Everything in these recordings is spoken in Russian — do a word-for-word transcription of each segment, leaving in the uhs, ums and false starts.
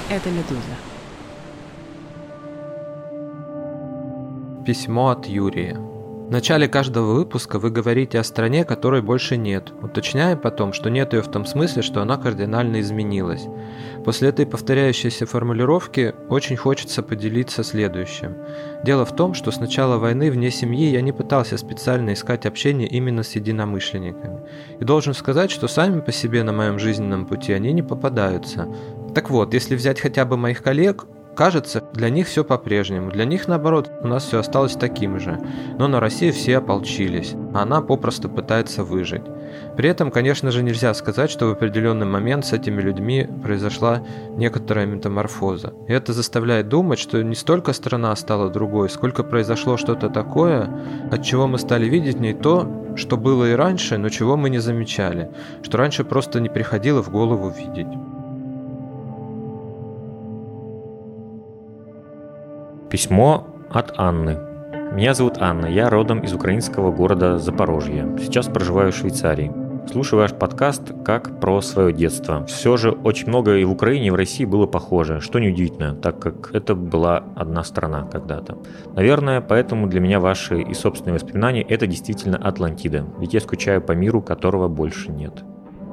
Это «Медуза». Письмо от Юрия. В начале каждого выпуска вы говорите о стране, которой больше нет, уточняя потом, что нет ее в том смысле, что она кардинально изменилась. После этой повторяющейся формулировки очень хочется поделиться следующим. Дело в том, что с начала войны вне семьи я не пытался специально искать общение именно с единомышленниками. И должен сказать, что сами по себе на моем жизненном пути они не попадаются. Так вот, если взять хотя бы моих коллег, кажется, для них все по-прежнему. Для них, наоборот, у нас все осталось таким же. Но на Россию все ополчились, а она попросту пытается выжить. При этом, конечно же, нельзя сказать, что в определенный момент с этими людьми произошла некоторая метаморфоза. И это заставляет думать, что не столько страна стала другой, сколько произошло что-то такое, от чего мы стали видеть в ней то, что было и раньше, но чего мы не замечали, что раньше просто не приходило в голову видеть. Письмо от Анны. Меня зовут Анна, я родом из украинского города Запорожье. Сейчас проживаю в Швейцарии. Слушаю ваш подкаст как про свое детство. Все же очень много и в Украине, и в России было похоже, что неудивительно, так как это была одна страна когда-то. Наверное, поэтому для меня ваши и собственные воспоминания – это действительно Атлантида, ведь я скучаю по миру, которого больше нет.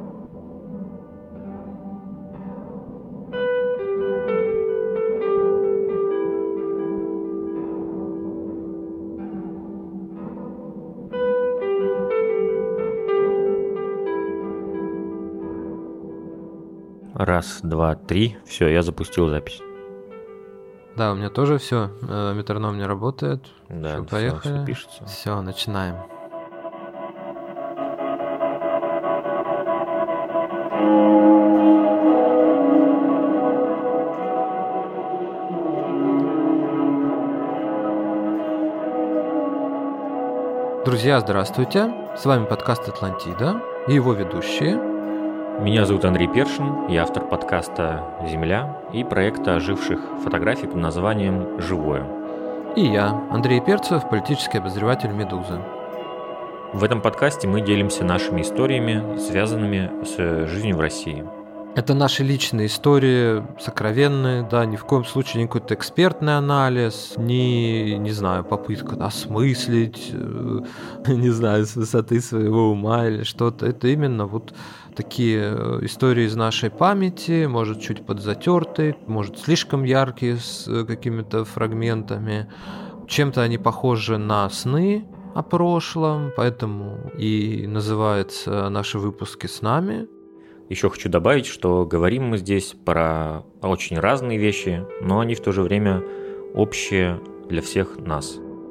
Раз, два, три. Все, я запустил запись. Да, у меня тоже все. Метроном не работает. Да, все, все, поехали. все пишется. Все, начинаем. Друзья, здравствуйте. С вами подкаст «Атлантида» и его ведущие. Меня зовут Андрей Першин, я автор подкаста «Земля» и проекта оживших фотографий под названием «Живое». И я, Андрей Перцев, политический обозреватель «Медузы». В этом подкасте мы делимся нашими историями, связанными с жизнью в России. Это наши личные истории, сокровенные, да, ни в коем случае не какой-то экспертный анализ, ни, не знаю, попытка осмыслить, не знаю, с высоты своего ума или что-то. Это именно вот такие истории из нашей памяти, может, чуть подзатертые, может, слишком яркие, с какими-то фрагментами. Чем-то они похожи на сны о прошлом, поэтому и называются наши выпуски «Снами». Еще хочу добавить, что говорим мы здесь про очень разные вещи, но они в то же время общие для всех нас.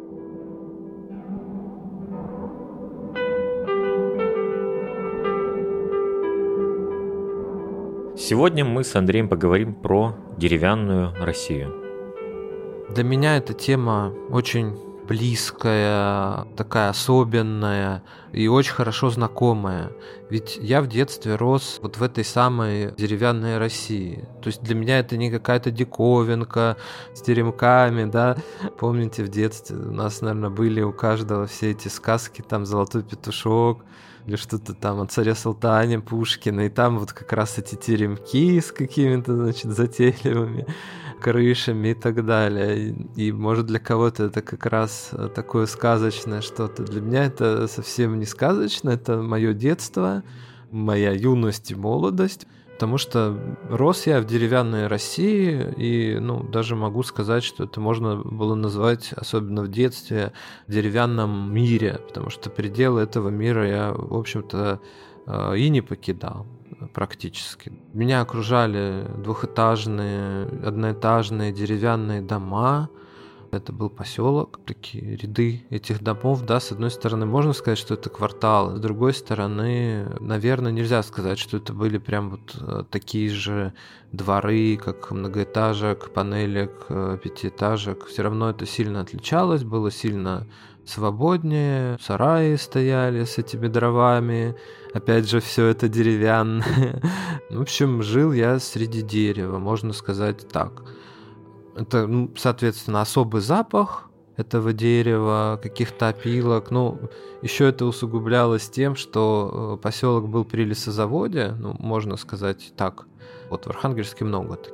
Сегодня мы с Андреем поговорим про деревянную Россию. Для меня эта тема очень близкая, такая особенная и очень хорошо знакомая. Ведь я в детстве рос вот в этой самой деревянной России. То есть для меня это не какая-то диковинка с теремками, да. Помните, в детстве у нас, наверное, были у каждого все эти сказки, там «Золотой петушок», или что-то там о царе Салтане Пушкина, и там вот как раз эти теремки с какими-то, значит, затейливыми крышами и так далее. И, и может для кого-то это как раз такое сказочное что-то. Для меня это совсем не сказочно, это мое детство, моя юность и молодость. Потому что рос я в деревянной России, и, ну, даже могу сказать, что это можно было назвать, особенно в детстве, деревянном мире, потому что пределы этого мира я, в общем-то, и не покидал практически. Меня окружали двухэтажные, одноэтажные деревянные дома. Это был поселок, такие ряды этих домов, да, с одной стороны можно сказать, что это квартал, с другой стороны, наверное, нельзя сказать, что это были прям вот такие же дворы, как многоэтажек, панелек, пятиэтажек. Все равно это сильно отличалось, было сильно свободнее, сараи стояли с этими дровами, опять же, все это деревянное. В общем, жил я среди дерева, можно сказать так. Это, ну, соответственно, особый запах этого дерева, каких-то опилок. Ну, еще это усугублялось тем, что поселок был при лесозаводе, ну, можно сказать так. Вот в Архангельске много таких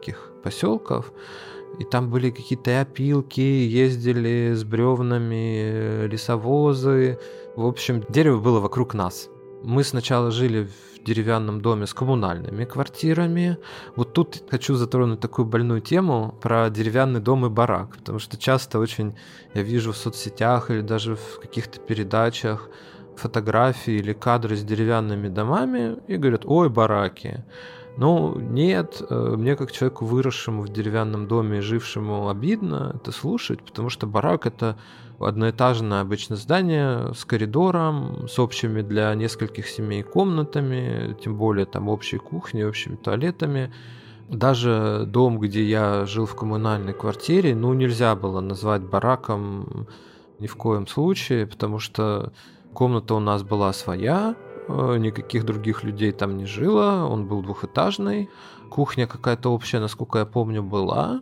поселков, и там были какие-то опилки, ездили с бревнами лесовозы. В общем, дерево было вокруг нас. Мы сначала жили в деревянном доме с коммунальными квартирами. Вот тут хочу затронуть такую больную тему про деревянный дом и барак, потому что часто очень я вижу в соцсетях или даже в каких-то передачах фотографии или кадры с деревянными домами и говорят: ой, бараки. Ну, нет, мне как человеку, выросшему в деревянном доме и жившему, обидно это слушать, потому что барак — это одноэтажное обычно здание с коридором, с общими для нескольких семей комнатами, тем более там общей кухней, общими туалетами. Даже дом, где я жил в коммунальной квартире, ну, нельзя было назвать бараком ни в коем случае, потому что комната у нас была своя, никаких других людей там не жило, он был двухэтажный, кухня какая-то общая, насколько я помню, была,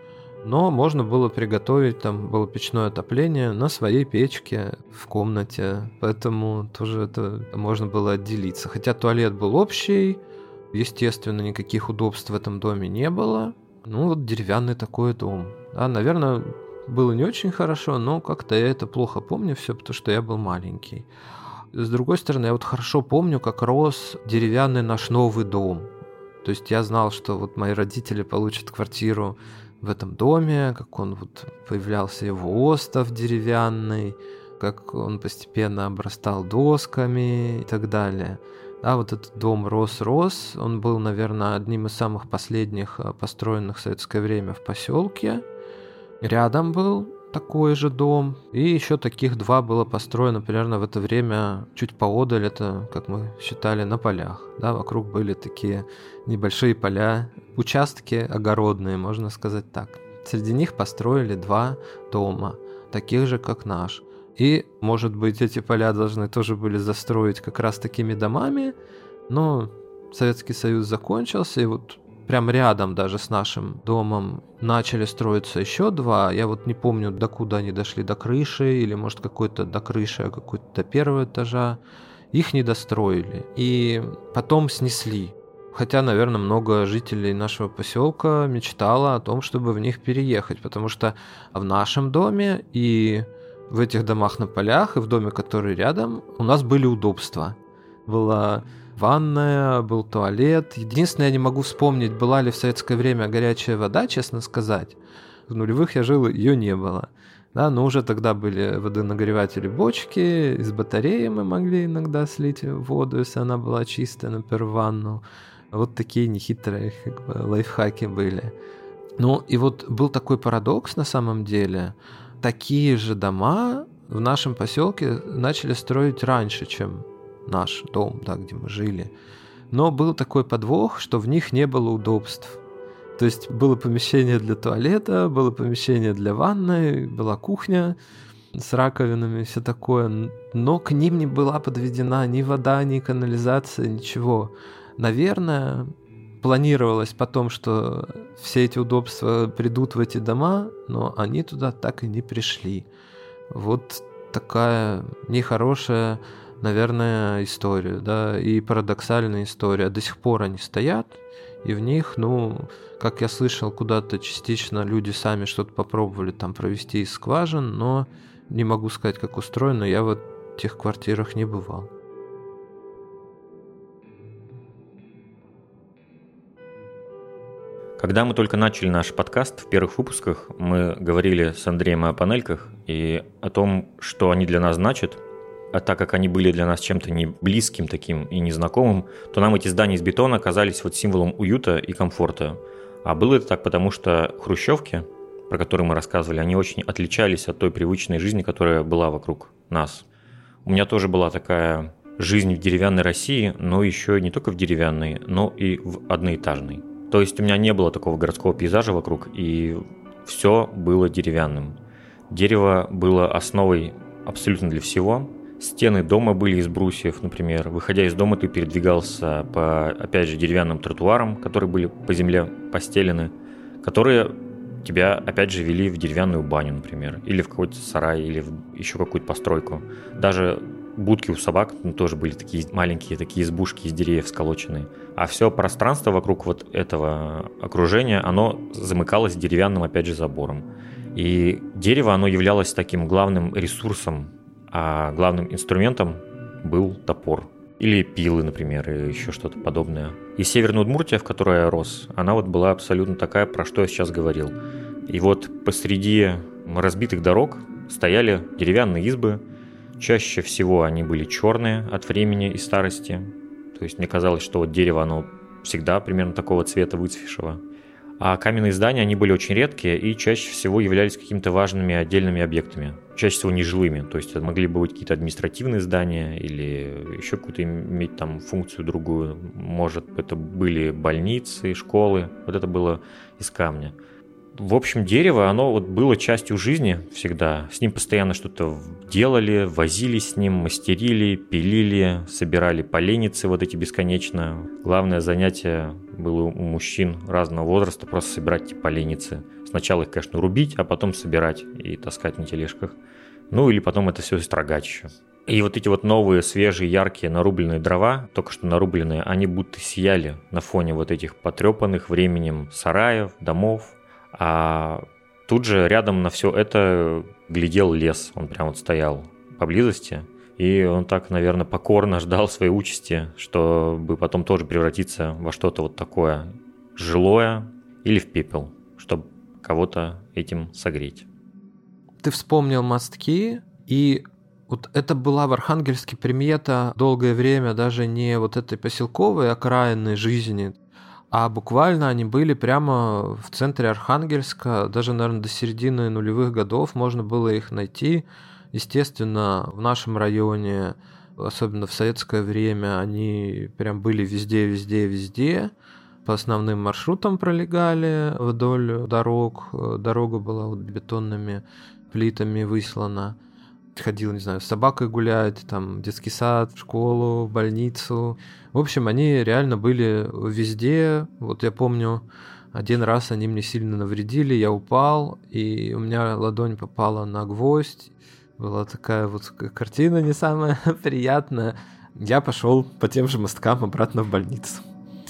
но можно было приготовить, там было печное отопление на своей печке в комнате, поэтому тоже это можно было отделиться. Хотя туалет был общий, естественно, никаких удобств в этом доме не было. Ну вот деревянный такой дом. Да, наверное, было не очень хорошо, но как-то я это плохо помню все, потому что я был маленький. С другой стороны, я вот хорошо помню, как рос деревянный наш новый дом. То есть я знал, что вот мои родители получат квартиру в этом доме, как он вот появлялся его остов деревянный, как он постепенно обрастал досками и так далее. Да, вот этот дом рос-рос, он был, наверное, одним из самых последних построенных в советское время в поселке. Рядом был такой же дом, и еще таких два было построено примерно в это время чуть поодаль, это, как мы считали, на полях. Да, вокруг были такие небольшие поля, участки огородные, можно сказать так. Среди них построили два дома, таких же, как наш. И, может быть, эти поля должны тоже были застроить как раз такими домами, но Советский Союз закончился, и вот прям рядом даже с нашим домом начали строиться еще два. Я вот не помню, докуда они дошли, до крыши, или, может, какой-то до крыши, а какой-то до первого этажа. Их не достроили. И потом снесли. Хотя, наверное, много жителей нашего поселка мечтало о том, чтобы в них переехать, потому что в нашем доме и в этих домах на полях, и в доме, который рядом, у нас были удобства. Была ванная, был туалет. Единственное, я не могу вспомнить, была ли в советское время горячая вода, честно сказать. В нулевых я жил, ее не было. Да, но уже тогда были водонагреватели бочки, из батареи мы могли иногда слить воду, если она была чистая, например, в ванну. Вот такие нехитрые как бы лайфхаки были. Ну и вот был такой парадокс на самом деле. Такие же дома в нашем поселке начали строить раньше, чем наш дом, да, где мы жили. Но был такой подвох, что в них не было удобств. То есть было помещение для туалета, было помещение для ванной, была кухня с раковинами и все такое, но к ним не была подведена ни вода, ни канализация, ничего. Наверное, планировалось потом, что все эти удобства придут в эти дома, но они туда так и не пришли. Вот такая нехорошая, наверное, история, да, и парадоксальная история. До сих пор они стоят, и в них, ну, как я слышал, куда-то частично люди сами что-то попробовали там провести из скважин, но не могу сказать, как устроено, я в этих квартирах не бывал. Когда мы только начали наш подкаст, в первых выпусках мы говорили с Андреем о панельках и о том, что они для нас значат. А так как они были для нас чем-то не близким таким и незнакомым, то нам эти здания из бетона оказались вот символом уюта и комфорта. А было это так, потому что хрущевки, про которые мы рассказывали, они очень отличались от той привычной жизни, которая была вокруг нас. У меня тоже была такая жизнь в деревянной России, но еще не только в деревянной, но и в одноэтажной. То есть у меня не было такого городского пейзажа вокруг, и все было деревянным. Дерево было основой абсолютно для всего. Стены дома были из брусьев, например. Выходя из дома, ты передвигался по, опять же, деревянным тротуарам, которые были по земле постелены, которые тебя, опять же, вели в деревянную баню, например, или в какой-то сарай, или в еще какую-то постройку. Даже будки у собак ну, тоже были такие маленькие, такие избушки из деревьев сколоченные. А все пространство вокруг вот этого окружения, оно замыкалось деревянным, опять же, забором. И дерево, оно являлось таким главным ресурсом, а главным инструментом был топор. Или пилы, например, или еще что-то подобное. И Северная Удмуртия, в которой я рос, она вот была абсолютно такая, про что я сейчас говорил. И вот посреди разбитых дорог стояли деревянные избы. Чаще всего они были черные от времени и старости. То есть мне казалось, что вот дерево, оно всегда примерно такого цвета выцвевшего. А каменные здания, они были очень редкие и чаще всего являлись какими-то важными отдельными объектами. Чаще всего нежилыми. То есть это могли быть какие-то административные здания или еще какую-то иметь там функцию другую. Может, это были больницы, школы. Вот это было из камня. В общем, дерево, оно вот было частью жизни всегда. С ним постоянно что-то делали, возились с ним, мастерили, пилили, собирали поленницы вот эти бесконечно. Главное занятие было у мужчин разного возраста просто собирать эти поленницы. Сначала их, конечно, рубить, а потом собирать и таскать на тележках. Ну или потом это все строгать еще. И вот эти вот новые, свежие, яркие нарубленные дрова, только что нарубленные, они будто сияли на фоне вот этих потрепанных временем сараев, домов. А тут же рядом на все это глядел лес, он прям вот стоял поблизости, и он так, наверное, покорно ждал своей участи, чтобы потом тоже превратиться во что-то вот такое жилое или в пепел, чтобы кого-то этим согреть. Ты вспомнил мостки, и вот это была в Архангельске примета долгое время даже не вот этой поселковой окраинной жизни, а буквально они были прямо в центре Архангельска, даже, наверное, до середины нулевых годов можно было их найти. Естественно, в нашем районе, особенно в советское время, они прям были везде, везде, везде. По основным маршрутам пролегали вдоль дорог. Дорога была вот бетонными плитами выслана. Ходил, не знаю, с собакой гулять, там, в детский сад, в школу, в больницу. В общем, они реально были везде. Вот я помню, один раз они мне сильно навредили, я упал, и у меня ладонь попала на гвоздь. Была такая вот картина не самая приятная. Я пошел по тем же мосткам обратно в больницу.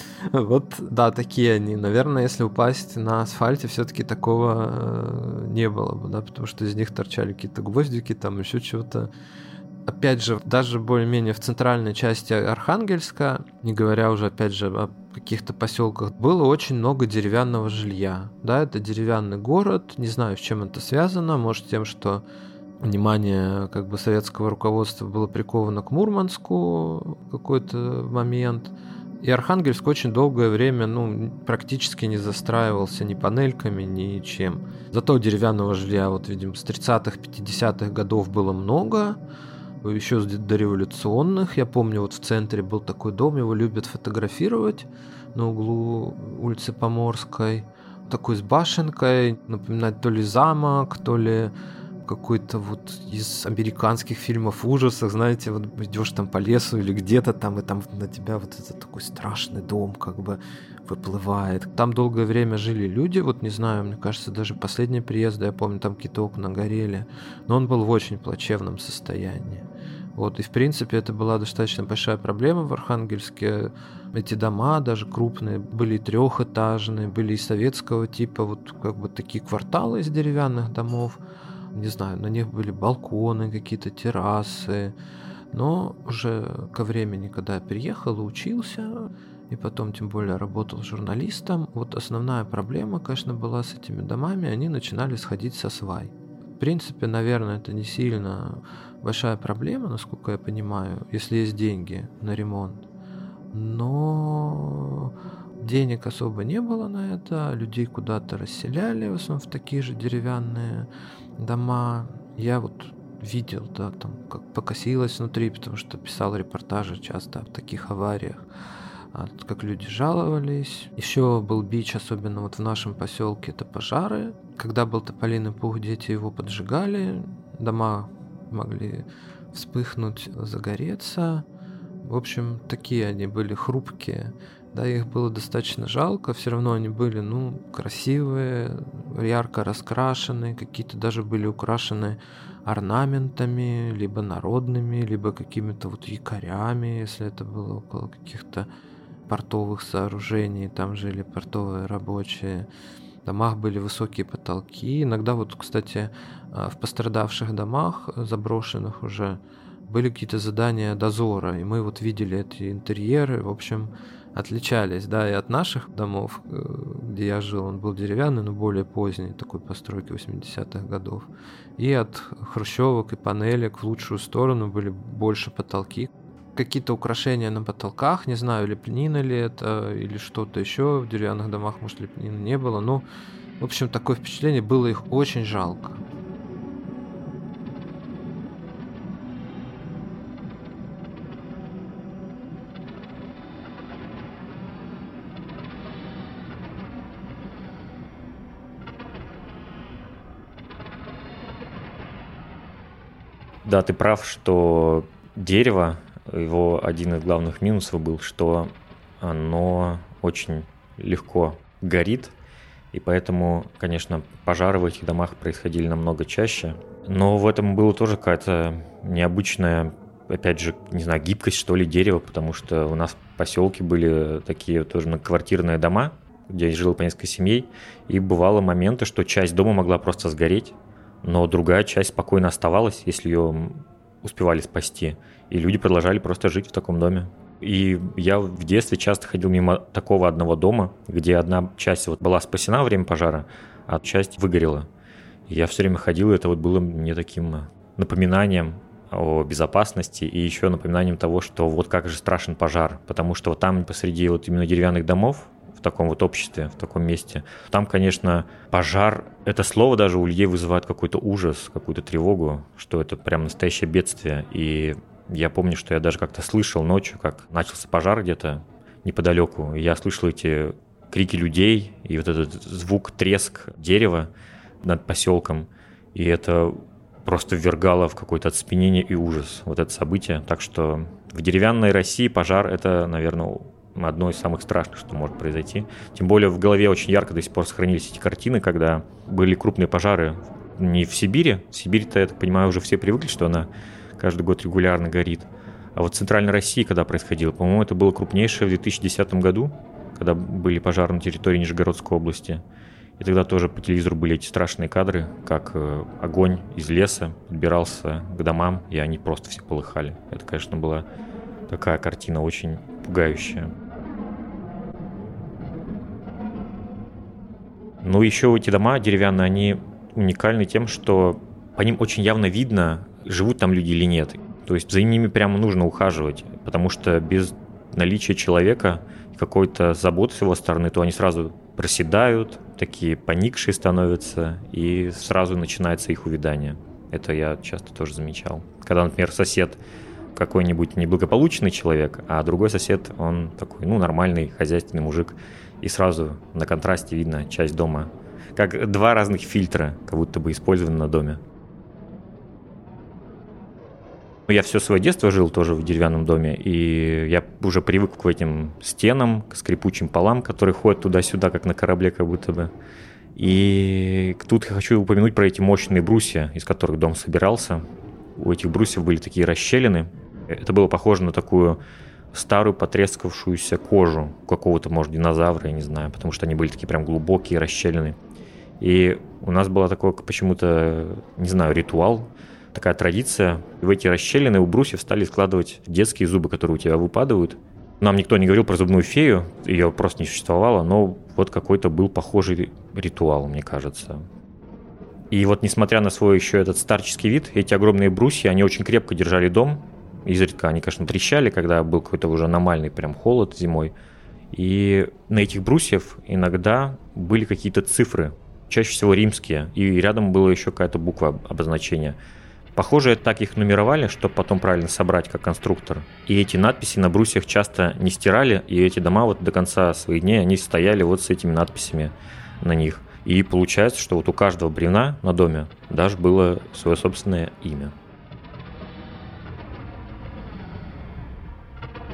Вот, да, такие они. Наверное, если упасть на асфальте, все-таки такого э, не было бы, да, потому что из них торчали какие-то гвоздики, там еще чего-то. Опять же, даже более-менее в центральной части Архангельска, не говоря уже, опять же, о каких-то поселках, было очень много деревянного жилья. Да, это деревянный город, не знаю, с чем это связано, может, тем, что внимание как бы советского руководства было приковано к Мурманску в какой-то момент. И Архангельск очень долгое время ну, практически не застраивался ни панельками, ни чем. Зато деревянного жилья, вот, видим, с тридцатых, пятидесятых годов было много, еще с дореволюционных. Я помню, вот в центре был такой дом, его любят фотографировать на углу улицы Поморской. Такой с башенкой, напоминает то ли замок, то ли какой-то вот из американских фильмов ужасов, знаете, вот идешь там по лесу или где-то там, и там на тебя вот этот такой страшный дом как бы выплывает. Там долгое время жили люди, вот не знаю, мне кажется, даже последние приезды, я помню, там какие-то окна горели, но он был в очень плачевном состоянии. Вот, и в принципе это была достаточно большая проблема в Архангельске. Эти дома, даже крупные, были трехэтажные, были и советского типа, вот как бы такие кварталы из деревянных домов. Не знаю, на них были балконы, какие-то террасы. Но уже ко времени, когда я приехал и учился, и потом тем более работал журналистом, вот основная проблема, конечно, была с этими домами, они начинали сходить со свай. В принципе, наверное, это не сильно большая проблема, насколько я понимаю, если есть деньги на ремонт. Но денег особо не было на это, людей куда-то расселяли, в основном в такие же деревянные дома. Я вот видел, да, там как покосилось внутри, потому что писал репортажи часто о таких авариях, как люди жаловались. Еще был бич, особенно вот в нашем поселке, это пожары. Когда был тополиный пух, дети его поджигали, дома могли вспыхнуть, загореться. В общем, такие они были хрупкие. Да, их было достаточно жалко, все равно они были, ну, красивые, ярко раскрашенные, какие-то даже были украшены орнаментами, либо народными, либо какими-то вот якорями, если это было около каких-то портовых сооружений, там жили портовые рабочие. В домах были высокие потолки. Иногда вот, кстати, в пострадавших домах, заброшенных уже, были какие-то задания дозора, и мы вот видели эти интерьеры, в общем, отличались, да, и от наших домов, где я жил, он был деревянный, но более поздний, такой постройки восьмидесятых годов, и от хрущевок и панелек в лучшую сторону были больше потолки. Какие-то украшения на потолках, не знаю, лепнина ли это, или что-то еще, в деревянных домах, может, лепнины не было, но, в общем, такое впечатление, было их очень жалко. Да, ты прав, что дерево, его один из главных минусов был, что оно очень легко горит, и поэтому, конечно, пожары в этих домах происходили намного чаще. Но в этом была тоже какая-то необычная, опять же, не знаю, гибкость, что ли, дерева, потому что у нас в поселке были такие тоже многоквартирные дома, где жило по несколько семей, и бывало моменты, что часть дома могла просто сгореть, но другая часть спокойно оставалась, если ее успевали спасти. И люди продолжали просто жить в таком доме. И я в детстве часто ходил мимо такого одного дома, где одна часть вот была спасена во время пожара, а часть выгорела. И я все время ходил, и это вот было мне таким напоминанием о безопасности и еще напоминанием того, что вот как же страшен пожар. Потому что вот там посреди вот именно деревянных домов, в таком вот обществе, в таком месте. Там, конечно, пожар, это слово даже у людей вызывает какой-то ужас, какую-то тревогу, что это прям настоящее бедствие. И я помню, что я даже как-то слышал ночью, как начался пожар где-то неподалеку, и я слышал эти крики людей и вот этот звук, треск дерева над поселком, и это просто ввергало в какое-то оцепенение и ужас, вот это событие. Так что в деревянной России пожар — это, наверное, одно из самых страшных, что может произойти. Тем более в голове очень ярко до сих пор сохранились эти картины, когда были крупные пожары не в Сибири. В Сибири-то, я так понимаю, уже все привыкли, что она каждый год регулярно горит. А вот в Центральной России, когда происходило, по-моему, это было крупнейшее в две тысячи десятом году, когда были пожары на территории Нижегородской области. И тогда тоже по телевизору были эти страшные кадры, как огонь из леса подбирался к домам, и они просто все полыхали. Это, конечно, была такая картина очень пугающая. Ну, еще эти дома деревянные, они уникальны тем, что по ним очень явно видно, живут там люди или нет. То есть за ними прямо нужно ухаживать, потому что без наличия человека и какой-то заботы с его стороны, то они сразу проседают, такие поникшие становятся, и сразу начинается их увядание. Это я часто тоже замечал. Когда, например, сосед какой-нибудь неблагополучный человек, а другой сосед, он такой, ну, нормальный, хозяйственный мужик, и сразу на контрасте видно часть дома. Как два разных фильтра, как будто бы использованы на доме. Я все свое детство жил тоже в деревянном доме, и я уже привык к этим стенам, к скрипучим полам, которые ходят туда-сюда, как на корабле, как будто бы. И тут я хочу упомянуть про эти мощные брусья, из которых дом собирался. У этих брусьев были такие расщелины. Это было похоже на такую старую потрескавшуюся кожу какого-то, может, динозавра, я не знаю, потому что они были такие прям глубокие, расщелины. И у нас было такое почему-то, не знаю, ритуал, такая традиция. В эти расщелины у брусьев стали складывать детские зубы, которые у тебя выпадают. Нам никто не говорил про зубную фею, ее просто не существовало, но вот какой-то был похожий ритуал, мне кажется. И вот несмотря на свой еще этот старческий вид, эти огромные брусья, они очень крепко держали дом. Изредка они, конечно, трещали, когда был какой-то уже аномальный прям холод зимой. И на этих брусьев иногда были какие-то цифры, чаще всего римские, и рядом была еще какая-то буква обозначения. Похоже, так их нумеровали, чтобы потом правильно собрать как конструктор. И эти надписи на брусьях часто не стирали, и эти дома вот до конца своих дней, они стояли вот с этими надписями на них. И получается, что вот у каждого бревна на доме даже было свое собственное имя.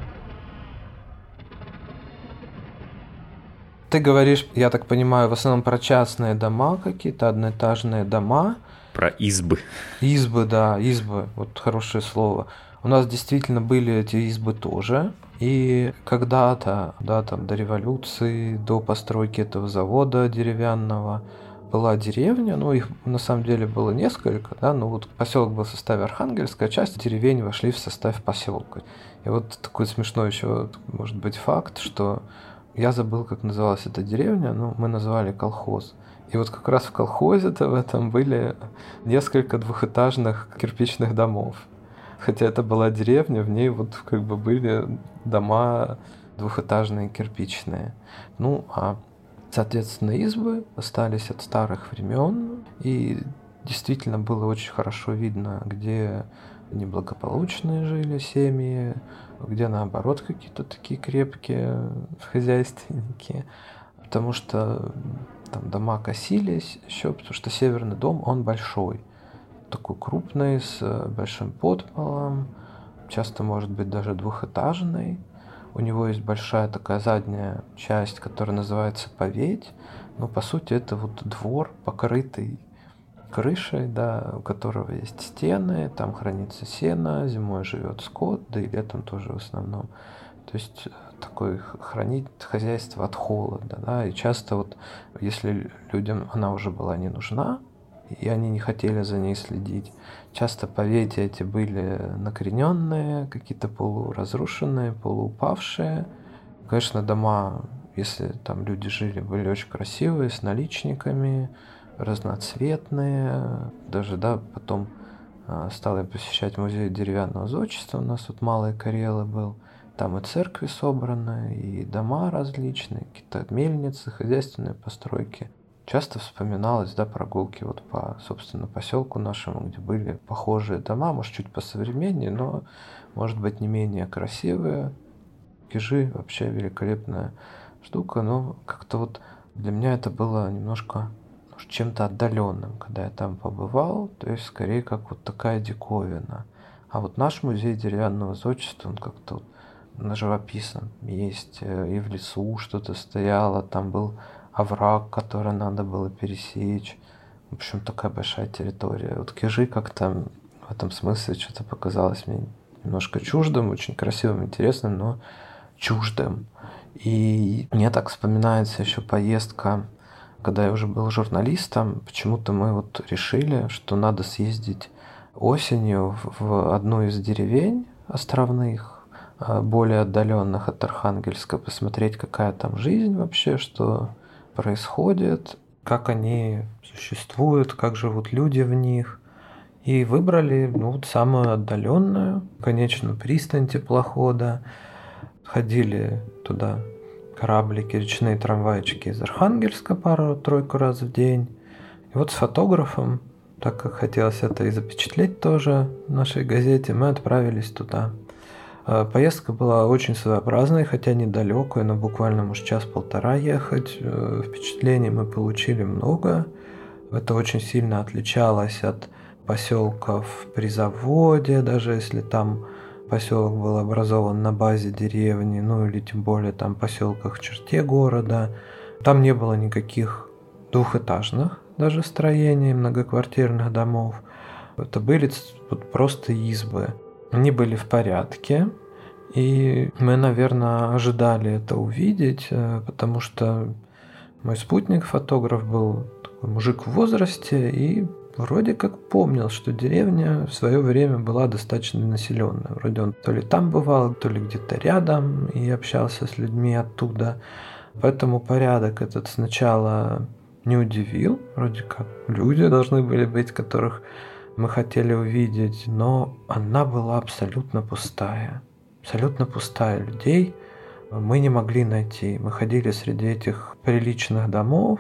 Ты говоришь, я так понимаю, в основном про частные дома какие-то, одноэтажные дома. Про избы. Избы, да, избы, вот хорошее слово. У нас действительно были эти избы тоже. И когда-то, да, там до революции, до постройки этого завода деревянного, была деревня, ну их на самом деле было несколько, да, но вот поселок был в составе Архангельска, а часть деревень вошли в состав поселка. И вот такой смешной еще, может быть, факт, что я забыл, как называлась эта деревня, но мы назвали колхоз. И вот как раз в колхозе-то в этом были несколько двухэтажных кирпичных домов. Хотя это была деревня, в ней вот как бы были дома двухэтажные кирпичные. Ну, а соответственно, избы остались от старых времен, и действительно было очень хорошо видно, где неблагополучные жили семьи, где наоборот какие-то такие крепкие хозяйственники, потому что там дома косились еще, потому что северный дом, он большой, такой крупный, с большим подполом, часто может быть даже двухэтажный. У него есть большая такая задняя часть, которая называется поветь. Но по сути это вот двор, покрытый крышей, да, у которого есть стены, там хранится сено, зимой живет скот, да и летом тоже в основном. То есть такое хранить хозяйство от холода, да, и часто вот если людям она уже была не нужна, и они не хотели за ней следить. Часто повети эти были накрененные, какие-то полуразрушенные, полуупавшие. Конечно, дома, если там люди жили, были очень красивые, с наличниками, разноцветные. Даже, да, потом стал я посещать музей деревянного зодчества, у нас вот Малые Карелы был. Там и церкви собраны, и дома различные, какие-то мельницы, хозяйственные постройки. Часто вспоминалось, да, прогулки вот по, собственно, поселку нашему, где были похожие дома, может, чуть посовременнее, но, может быть, не менее красивые. Кижи вообще великолепная штука, но как-то вот для меня это было немножко чем-то отдаленным, когда я там побывал, то есть скорее как вот такая диковина. А вот наш музей деревянного зодчества, он как-то вот на живописном есть, и в лесу что-то стояло, там был овраг, который надо было пересечь. В общем, такая большая территория. Вот Кижи как-то в этом смысле что-то показалось мне немножко чуждым, очень красивым, интересным, но чуждым. И мне так вспоминается еще поездка, когда я уже был журналистом, почему-то мы вот решили, что надо съездить осенью в одну из деревень островных, более отдаленных от Архангельска, посмотреть, какая там жизнь вообще, что происходит, как они существуют, как живут люди в них. И выбрали ну, вот самую отдаленную, конечную пристань теплохода. Ходили туда кораблики, речные трамвайчики из Архангельска пару-тройку раз в день. И вот с фотографом, так как хотелось это и запечатлеть тоже в нашей газете, мы отправились туда. Поездка была очень своеобразной, хотя недалекая, но буквально, может, час-полтора ехать. Впечатлений мы получили много. Это очень сильно отличалось от поселков при заводе, даже если там поселок был образован на базе деревни, ну или тем более там поселках в черте города. Там не было никаких двухэтажных даже строений, многоквартирных домов. Это были вот просто избы. Они были в порядке, и мы, наверное, ожидали это увидеть, потому что мой спутник-фотограф был такой мужик в возрасте и вроде как помнил, что деревня в свое время была достаточно населенная. Вроде он то ли там бывал, то ли где-то рядом и общался с людьми оттуда. Поэтому порядок этот сначала не удивил. Вроде как люди должны были быть, которых мы хотели увидеть, но она была абсолютно пустая. Абсолютно пустая людей мы не могли найти. Мы ходили среди этих приличных домов,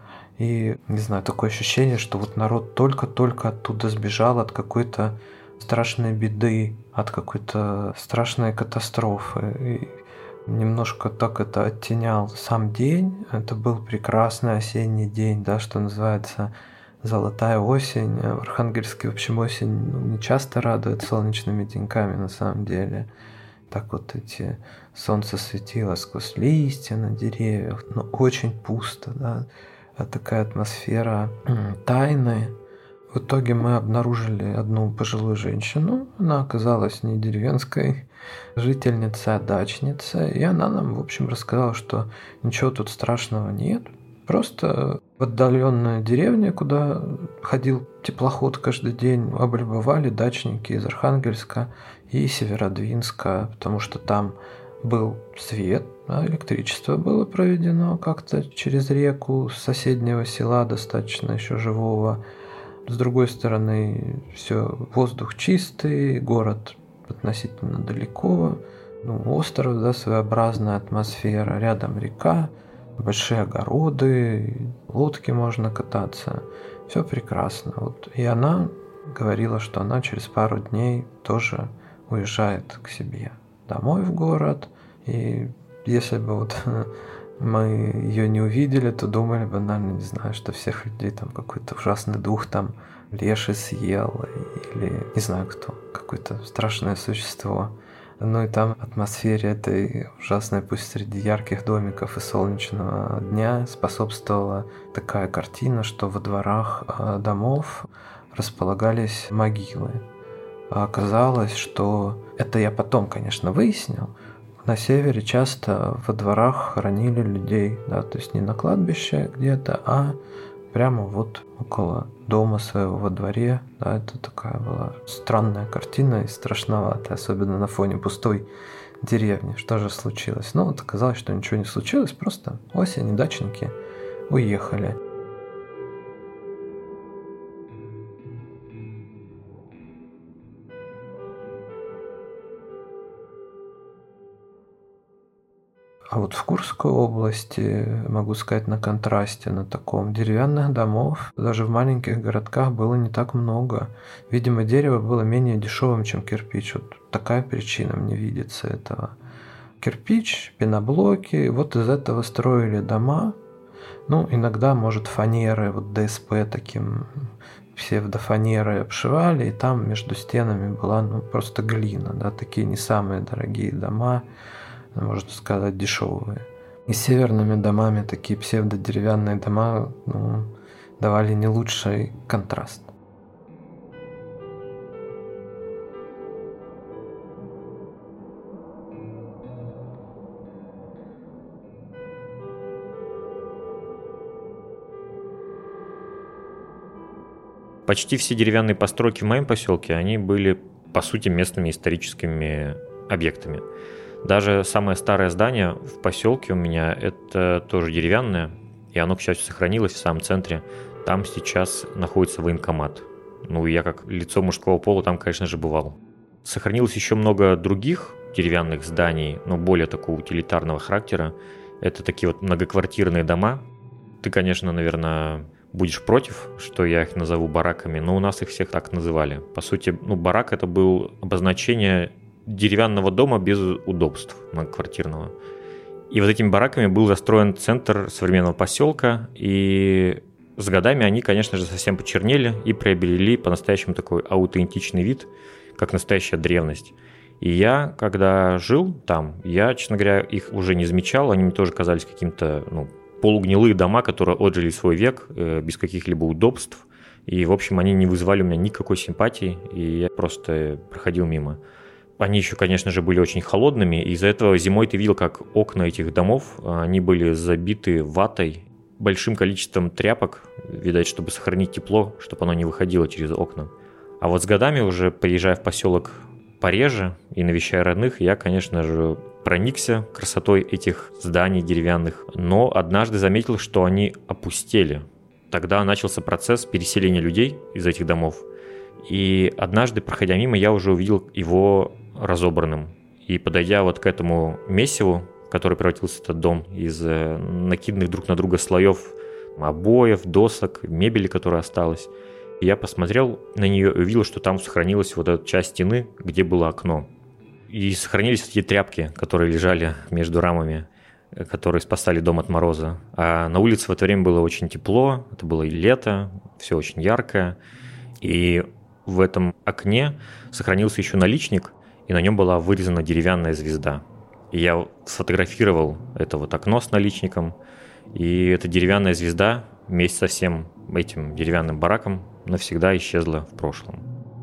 и, не знаю, такое ощущение, что вот народ только-только оттуда сбежал от какой-то страшной беды, от какой-то страшной катастрофы. И немножко так это оттенял сам день. Это был прекрасный осенний день, да, что называется, золотая осень. В Архангельске, в общем, осень ну, не часто радует солнечными деньками на самом деле. Так вот эти солнце светило сквозь листья на деревьях, но очень пусто, да, а такая атмосфера тайны. В итоге мы обнаружили одну пожилую женщину, она оказалась не деревенской жительницей, а дачницей, и она нам, в общем, рассказала, что ничего тут страшного нет, просто в отдаленной деревне, куда ходил теплоход каждый день, облюбовали дачники из Архангельска и Северодвинска, потому что там был свет, а электричество было проведено как-то через реку с соседнего села, достаточно еще живого. С другой стороны, все, воздух чистый, город относительно далеко, ну, остров, да, своеобразная атмосфера, рядом река, большие огороды, лодки можно кататься, все прекрасно. Вот. И она говорила, что она через пару дней тоже уезжает к себе домой в город, и если бы вот мы ее не увидели, то думали бы, наверное, не знаю, что всех людей там какой-то ужасный дух там леший съел, или не знаю кто, какое-то страшное существо. Ну и там атмосфере этой ужасной, пусть среди ярких домиков и солнечного дня, способствовала такая картина, что во дворах домов располагались могилы. А оказалось, что это я потом, конечно, выяснил. На севере часто во дворах хоронили людей, да, то есть не на кладбище где-то, а прямо вот около дома своего во дворе. Да, это такая была странная картина и страшноватая, особенно на фоне пустой деревни. Что же случилось? Ну, вот оказалось, что ничего не случилось, просто осень, и дачники уехали. А вот в Курской области, могу сказать, на контрасте, на таком, деревянных домов даже в маленьких городках было не так много. Видимо, дерево было менее дешевым, чем кирпич. Вот такая причина мне видится этого. Кирпич, пеноблоки, вот из этого строили дома. Ну, иногда, может, фанеры, вот ДСП таким псевдофанерой обшивали, и там между стенами была, ну, просто глина, да, такие не самые дорогие дома, можно сказать, дешевые. И с северными домами такие псевдодеревянные дома, ну, давали не лучший контраст. Почти все деревянные постройки в моем поселке, они были, по сути, местными историческими объектами. Даже самое старое здание в поселке у меня – это тоже деревянное, и оно, к счастью, сохранилось в самом центре. Там сейчас находится военкомат. Ну, я как лицо мужского пола там, конечно же, бывал. Сохранилось еще много других деревянных зданий, но более такого утилитарного характера. Это такие вот многоквартирные дома. Ты, конечно, наверное, будешь против, что я их назову бараками, но у нас их всех так называли. По сути, ну, барак – это было обозначение деревянного дома без удобств многоквартирного. И вот этими бараками был застроен центр современного поселка, и с годами они, конечно же, совсем почернели и приобрели по-настоящему такой аутентичный вид, как настоящая древность. И я, когда жил там, я, честно говоря, их уже не замечал, они мне тоже казались каким-то, ну, полугнилые дома, которые отжили свой век э, без каких-либо удобств. И, в общем, они не вызывали у меня никакой симпатии, и я просто проходил мимо. Они еще, конечно же, были очень холодными, и из-за этого зимой ты видел, как окна этих домов, они были забиты ватой, большим количеством тряпок, видать, чтобы сохранить тепло, чтобы оно не выходило через окна. А вот с годами, уже приезжая в поселок пореже и навещая родных, я, конечно же, проникся красотой этих зданий деревянных, но однажды заметил, что они опустели. Тогда начался процесс переселения людей из этих домов, и однажды, проходя мимо, я уже увидел его разобранным. И подойдя вот к этому месиву, в который превратился этот дом из накиданных друг на друга слоев обоев, досок, мебели, которая осталась, я посмотрел на нее и увидел, что там сохранилась вот эта часть стены, где было окно. И сохранились эти тряпки, которые лежали между рамами, которые спасали дом от мороза. А на улице в это время было очень тепло, это было и лето, все очень яркое. И в этом окне сохранился еще наличник, и на нем была вырезана деревянная звезда. И я сфотографировал это вот окно с наличником, и эта деревянная звезда вместе со всем этим деревянным бараком навсегда исчезла в прошлом.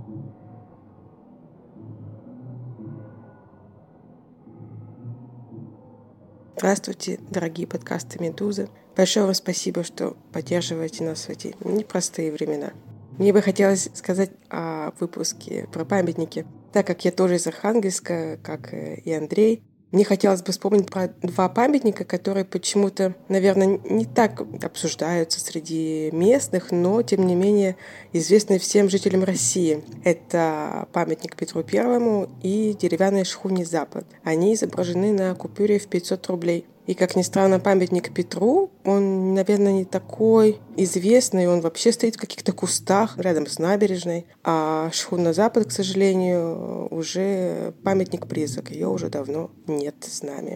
Здравствуйте, дорогие подкасты «Медузы». Большое вам спасибо, что поддерживаете нас в эти непростые времена. Мне бы хотелось сказать о выпуске про памятники. Так как я тоже из Архангельска, как и Андрей, мне хотелось бы вспомнить про два памятника, которые почему-то, наверное, не так обсуждаются среди местных, но, тем не менее, известны всем жителям России. Это памятник Петру Первому и деревянная шхуне «Запад». Они изображены на купюре в пятьсот рублей. И, как ни странно, памятник Петру, он, наверное, не такой известный, он вообще стоит в каких-то кустах рядом с набережной. А шхуна «Запад», к сожалению, уже памятник-призрак, ее уже давно нет с нами.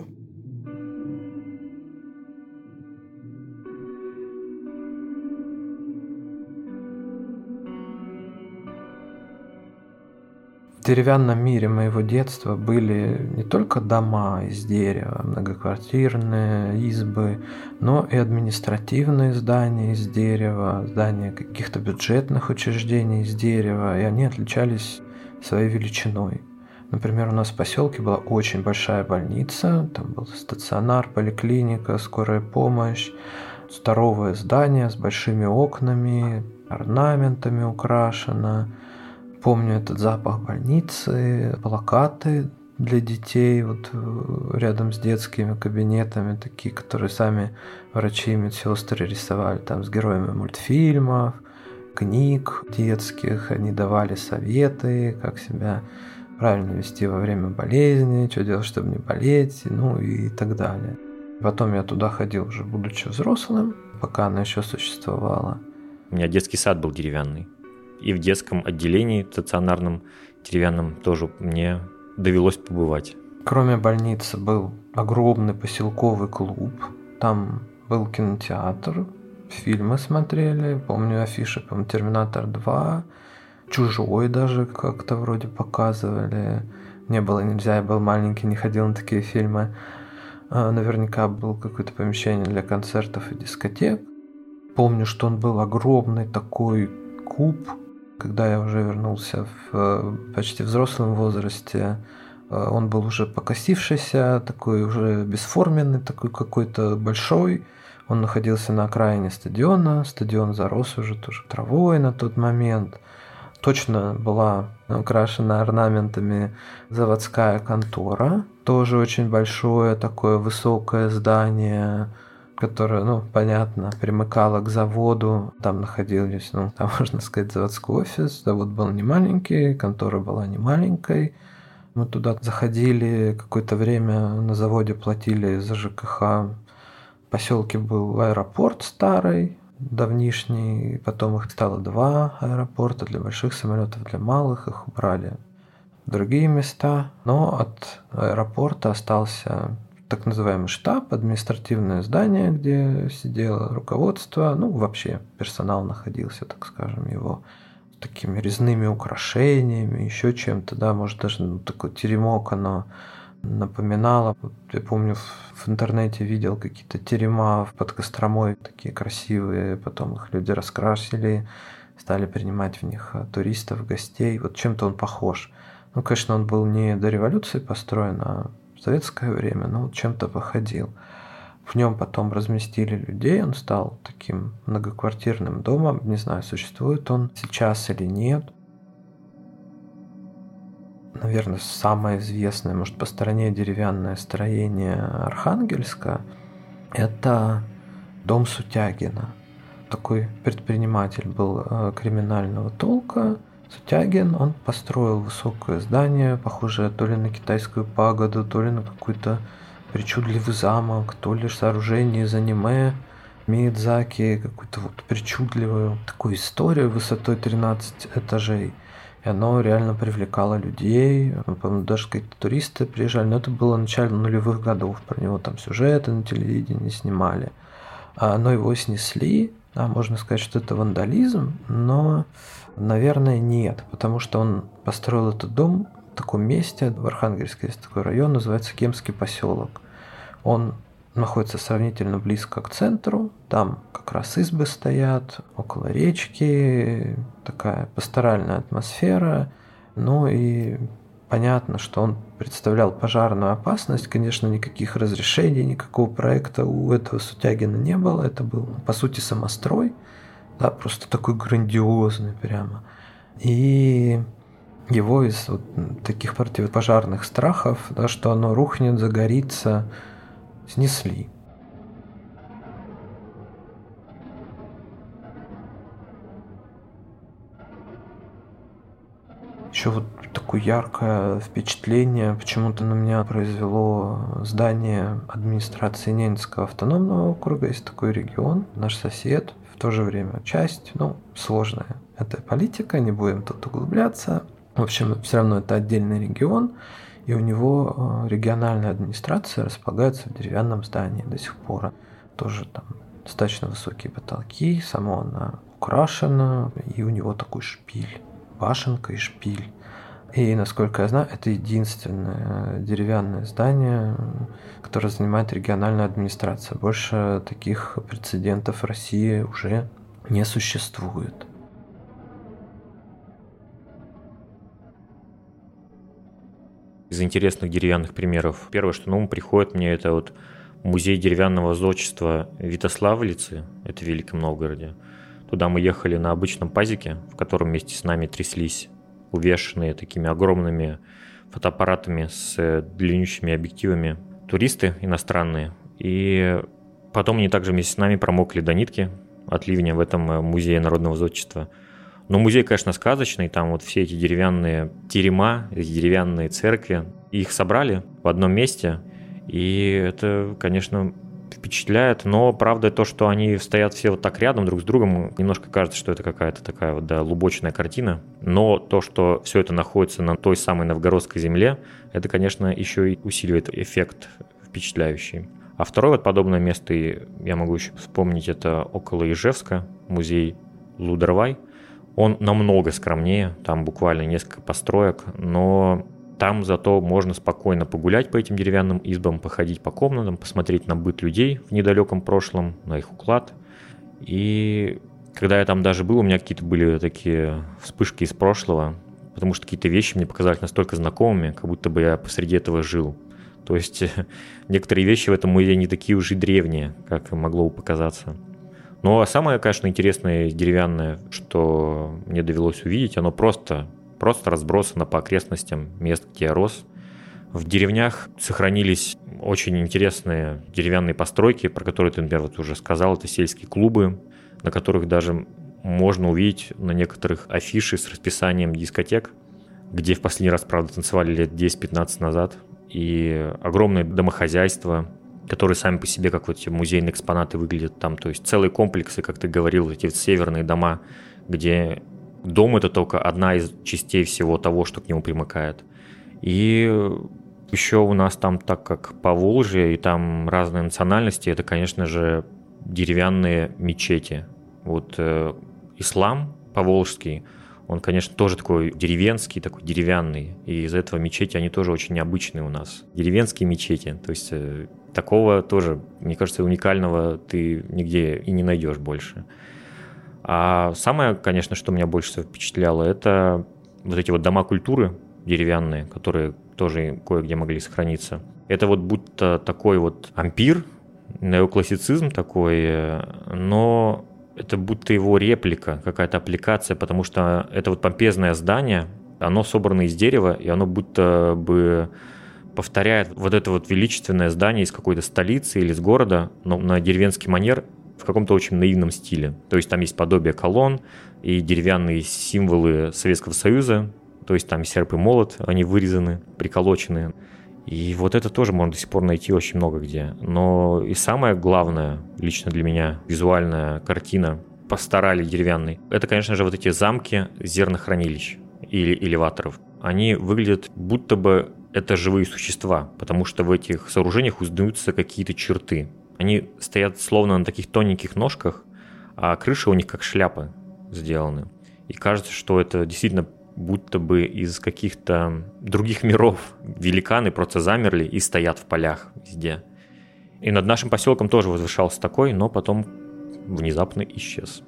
В деревянном мире моего детства были не только дома из дерева, многоквартирные избы, но и административные здания из дерева, здания каких-то бюджетных учреждений из дерева, и они отличались своей величиной. Например, у нас в поселке была очень большая больница, там был стационар, поликлиника, скорая помощь, здоровое здание с большими окнами, орнаментами украшено. Помню этот запах больницы, плакаты для детей вот рядом с детскими кабинетами, такие, которые сами врачи и медсестры рисовали там с героями мультфильмов, книг детских. Они давали советы, как себя правильно вести во время болезни, что делать, чтобы не болеть, ну и так далее. Потом я туда ходил уже будучи взрослым, пока она еще существовала. У меня детский сад был деревянный. И в детском отделении стационарном деревянном тоже мне довелось побывать. Кроме больницы был огромный поселковый клуб. Там был кинотеатр, фильмы смотрели. Помню афиши, по-моему, «Терминатор два», «Чужой» даже как-то вроде показывали. Не было нельзя, я был маленький, не ходил на такие фильмы. Наверняка было какое-то помещение для концертов и дискотек. Помню, что он был огромный такой куб. Когда я уже вернулся в почти взрослом возрасте, он был уже покосившийся, такой уже бесформенный, такой какой-то большой. Он находился на окраине стадиона. Стадион зарос уже тоже травой на тот момент. Точно была украшена орнаментами заводская контора. Тоже очень большое, такое высокое здание, которая, ну, понятно, примыкала к заводу. Там находились, ну, там, можно сказать, заводской офис. Завод был не маленький, контора была не маленькой. Мы туда заходили, какое-то время на заводе платили за ЖКХ. В поселке был аэропорт старый, давнишний. Потом их стало два аэропорта для больших самолетов, для малых. Их убрали в другие места. Но от аэропорта остался так называемый штаб, административное здание, где сидело руководство, ну, вообще персонал находился, так скажем, его такими резными украшениями, еще чем-то, да, может, даже ну, такой теремок оно напоминало. Вот, я помню, в, в интернете видел какие-то терема под Костромой, такие красивые, потом их люди раскрасили, стали принимать в них туристов, гостей. Вот чем-то он похож. Ну, конечно, он был не до революции построен, а в советское время, ну, чем-то походил. В нем потом разместили людей, он стал таким многоквартирным домом. Не знаю, существует он сейчас или нет. Наверное, самое известное, может, по стороне деревянное строение Архангельска – это дом Сутягина. Такой предприниматель был криминального толка. Сутягин, он построил высокое здание, похожее то ли на китайскую пагоду, то ли на какой-то причудливый замок, то ли сооружение из аниме Миядзаки, какую-то вот причудливую такую историю высотой тринадцать этажей. И оно реально привлекало людей. По-моему, даже какие-то туристы приезжали. Но это было начало нулевых годов. Про него там сюжеты на телевидении снимали. Но его снесли. Да, можно сказать, что это вандализм, но, наверное, нет. Потому что он построил этот дом таком месте, в Архангельске есть такой район, называется Кемский поселок. Он находится сравнительно близко к центру, там как раз избы стоят, около речки, такая пасторальная атмосфера, ну и понятно, что он представлял пожарную опасность, конечно, никаких разрешений, никакого проекта у этого Сутягина не было, это был, по сути, самострой, да, просто такой грандиозный прямо, и его из вот таких противопожарных страхов, да, что оно рухнет, загорится, снесли. Еще вот такое яркое впечатление почему-то на меня произвело здание администрации Ненецкого автономного округа. Есть такой регион, наш сосед, в то же время часть, ну, сложная. Это политика, не будем тут углубляться. В общем, все равно это отдельный регион, и у него региональная администрация располагается в деревянном здании до сих пор. Тоже там достаточно высокие потолки, само оно украшено, и у него такой шпиль, башенка и шпиль. И, насколько я знаю, это единственное деревянное здание, которое занимает региональная администрация. Больше таких прецедентов в России уже не существует. Из интересных деревянных примеров. Первое, что на ум приходит мне, это вот музей деревянного зодчества Витославлицы, это в Великом Новгороде. Туда мы ехали на обычном пазике, в котором вместе с нами тряслись увешанные такими огромными фотоаппаратами с длиннющими объективами туристы иностранные. И потом они также вместе с нами промокли до нитки от ливня в этом музее народного зодчества. Но музей, конечно, сказочный, там вот все эти деревянные терема, эти деревянные церкви, их собрали в одном месте, и это, конечно, впечатляет, но правда то, что они стоят все вот так рядом друг с другом, немножко кажется, что это какая-то такая вот, да, лубочная картина, но то, что все это находится на той самой новгородской земле, это, конечно, еще и усиливает эффект впечатляющий. А второе вот подобное место, я могу еще вспомнить, это около Ижевска, музей Лудервай. Он намного скромнее, там буквально несколько построек, но там зато можно спокойно погулять по этим деревянным избам, походить по комнатам, посмотреть на быт людей в недалеком прошлом, на их уклад. И когда я там даже был, у меня какие-то были такие вспышки из прошлого, потому что какие-то вещи мне показались настолько знакомыми, как будто бы я посреди этого жил. То есть некоторые вещи в этом музее не такие уж и древние, как могло бы показаться. Но самое, конечно, интересное деревянное, что мне довелось увидеть, оно просто, просто разбросано по окрестностям мест, где я рос. В деревнях сохранились очень интересные деревянные постройки, про которые ты, например, вот уже сказал, это сельские клубы, на которых даже можно увидеть на некоторых афиши с расписанием дискотек, где в последний раз, правда, танцевали лет десять-пятнадцать назад, и огромное домохозяйство, которые сами по себе, как вот эти музейные экспонаты выглядят там, то есть целые комплексы, как ты говорил, эти вот северные дома, где дом — это только одна из частей всего того, что к нему примыкает. И еще у нас там, так как Поволжье, и там разные национальности, это, конечно же, деревянные мечети. Вот э, ислам поволжский, он, конечно, тоже такой деревенский, такой деревянный, и из-за этого мечети, они тоже очень необычные у нас. Деревенские мечети, то есть э, такого тоже, мне кажется, уникального ты нигде и не найдешь больше. А самое, конечно, что меня больше всего впечатляло, это вот эти вот дома культуры деревянные, которые тоже кое-где могли сохраниться. Это вот будто такой вот ампир, неоклассицизм такой, но это будто его реплика, какая-то аппликация, потому что это вот помпезное здание, оно собрано из дерева, и оно будто бы повторяет вот это вот величественное здание из какой-то столицы или из города, но на деревенский манер в каком-то очень наивном стиле. То есть там есть подобие колонн и деревянные символы Советского Союза, то есть там серп и молот, они вырезаны, приколочены. И вот это тоже можно до сих пор найти очень много где. Но и самое главное, лично для меня, визуальная картина пасторали деревянной, это, конечно же, вот эти замки зернохранилищ или элеваторов. Они выглядят будто бы это живые существа, потому что в этих сооружениях узнаются какие-то черты. Они стоят словно на таких тоненьких ножках, а крыши у них как шляпы сделаны. И кажется, что это действительно будто бы из каких-то других миров. Великаны просто замерли и стоят в полях везде. И над нашим поселком тоже возвышался такой, но потом внезапно исчез.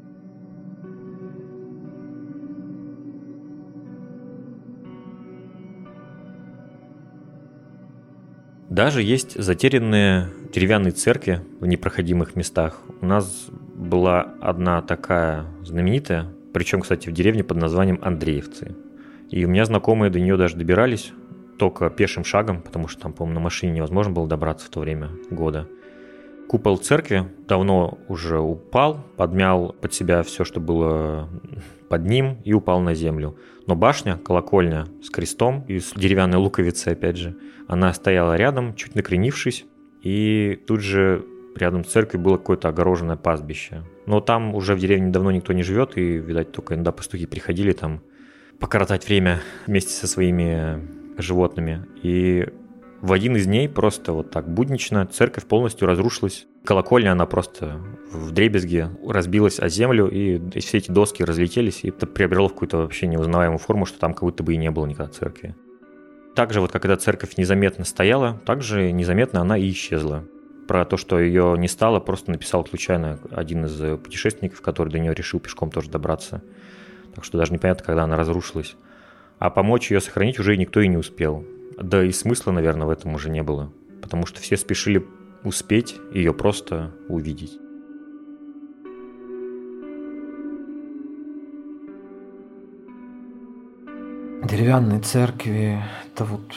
Даже есть затерянные деревянные церкви в непроходимых местах. У нас была одна такая знаменитая, причем, кстати, в деревне под названием Андреевцы. И у меня знакомые до нее даже добирались только пешим шагом, потому что там, по-моему, на машине невозможно было добраться в то время года. Купол церкви давно уже упал, подмял под себя все, что было под ним, и упал на землю. Но башня, колокольня с крестом и с деревянной луковицей, опять же, она стояла рядом, чуть накренившись, и тут же рядом с церковью было какое-то огороженное пастбище. Но там уже в деревне давно никто не живет, и, видать, только иногда пастухи приходили там покоротать время вместе со своими животными. И в один из дней просто вот так буднично церковь полностью разрушилась. Колокольня, она просто вдребезги разбилась о землю, и все эти доски разлетелись, и это приобрело какую-то вообще неузнаваемую форму, что там как будто бы и не было никогда церкви. Также вот, когда церковь незаметно стояла, также незаметно она и исчезла. Про то, что ее не стало, просто написал случайно один из путешественников, который до нее решил пешком тоже добраться. Так что даже непонятно, когда она разрушилась. А помочь ее сохранить уже никто и не успел. Да и смысла, наверное, в этом уже не было. Потому что все спешили успеть ее просто увидеть. Деревянные церкви – это вот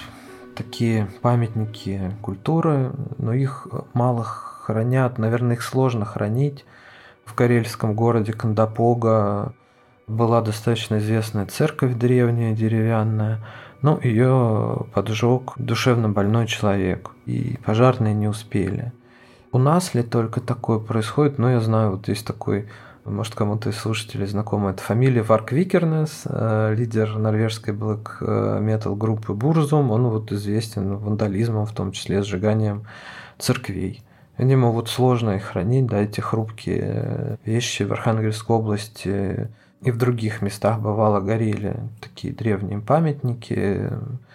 такие памятники культуры, но их мало хранят, наверное, их сложно хранить. В карельском городе Кандапога была достаточно известная церковь древняя, деревянная, но ее поджег душевно больной человек, и пожарные не успели. У нас ли только такое происходит? Ну, я знаю, вот есть такой, может, кому-то из слушателей знакома эта фамилия, Варк Викернес, лидер норвежской блэк-метал группы Бурзум. Он вот известен вандализмом, в том числе сжиганием церквей. Видимо, вот сложно их хранить, да, эти хрупкие вещи в Архангельской области и в других местах бывало горели такие древние памятники,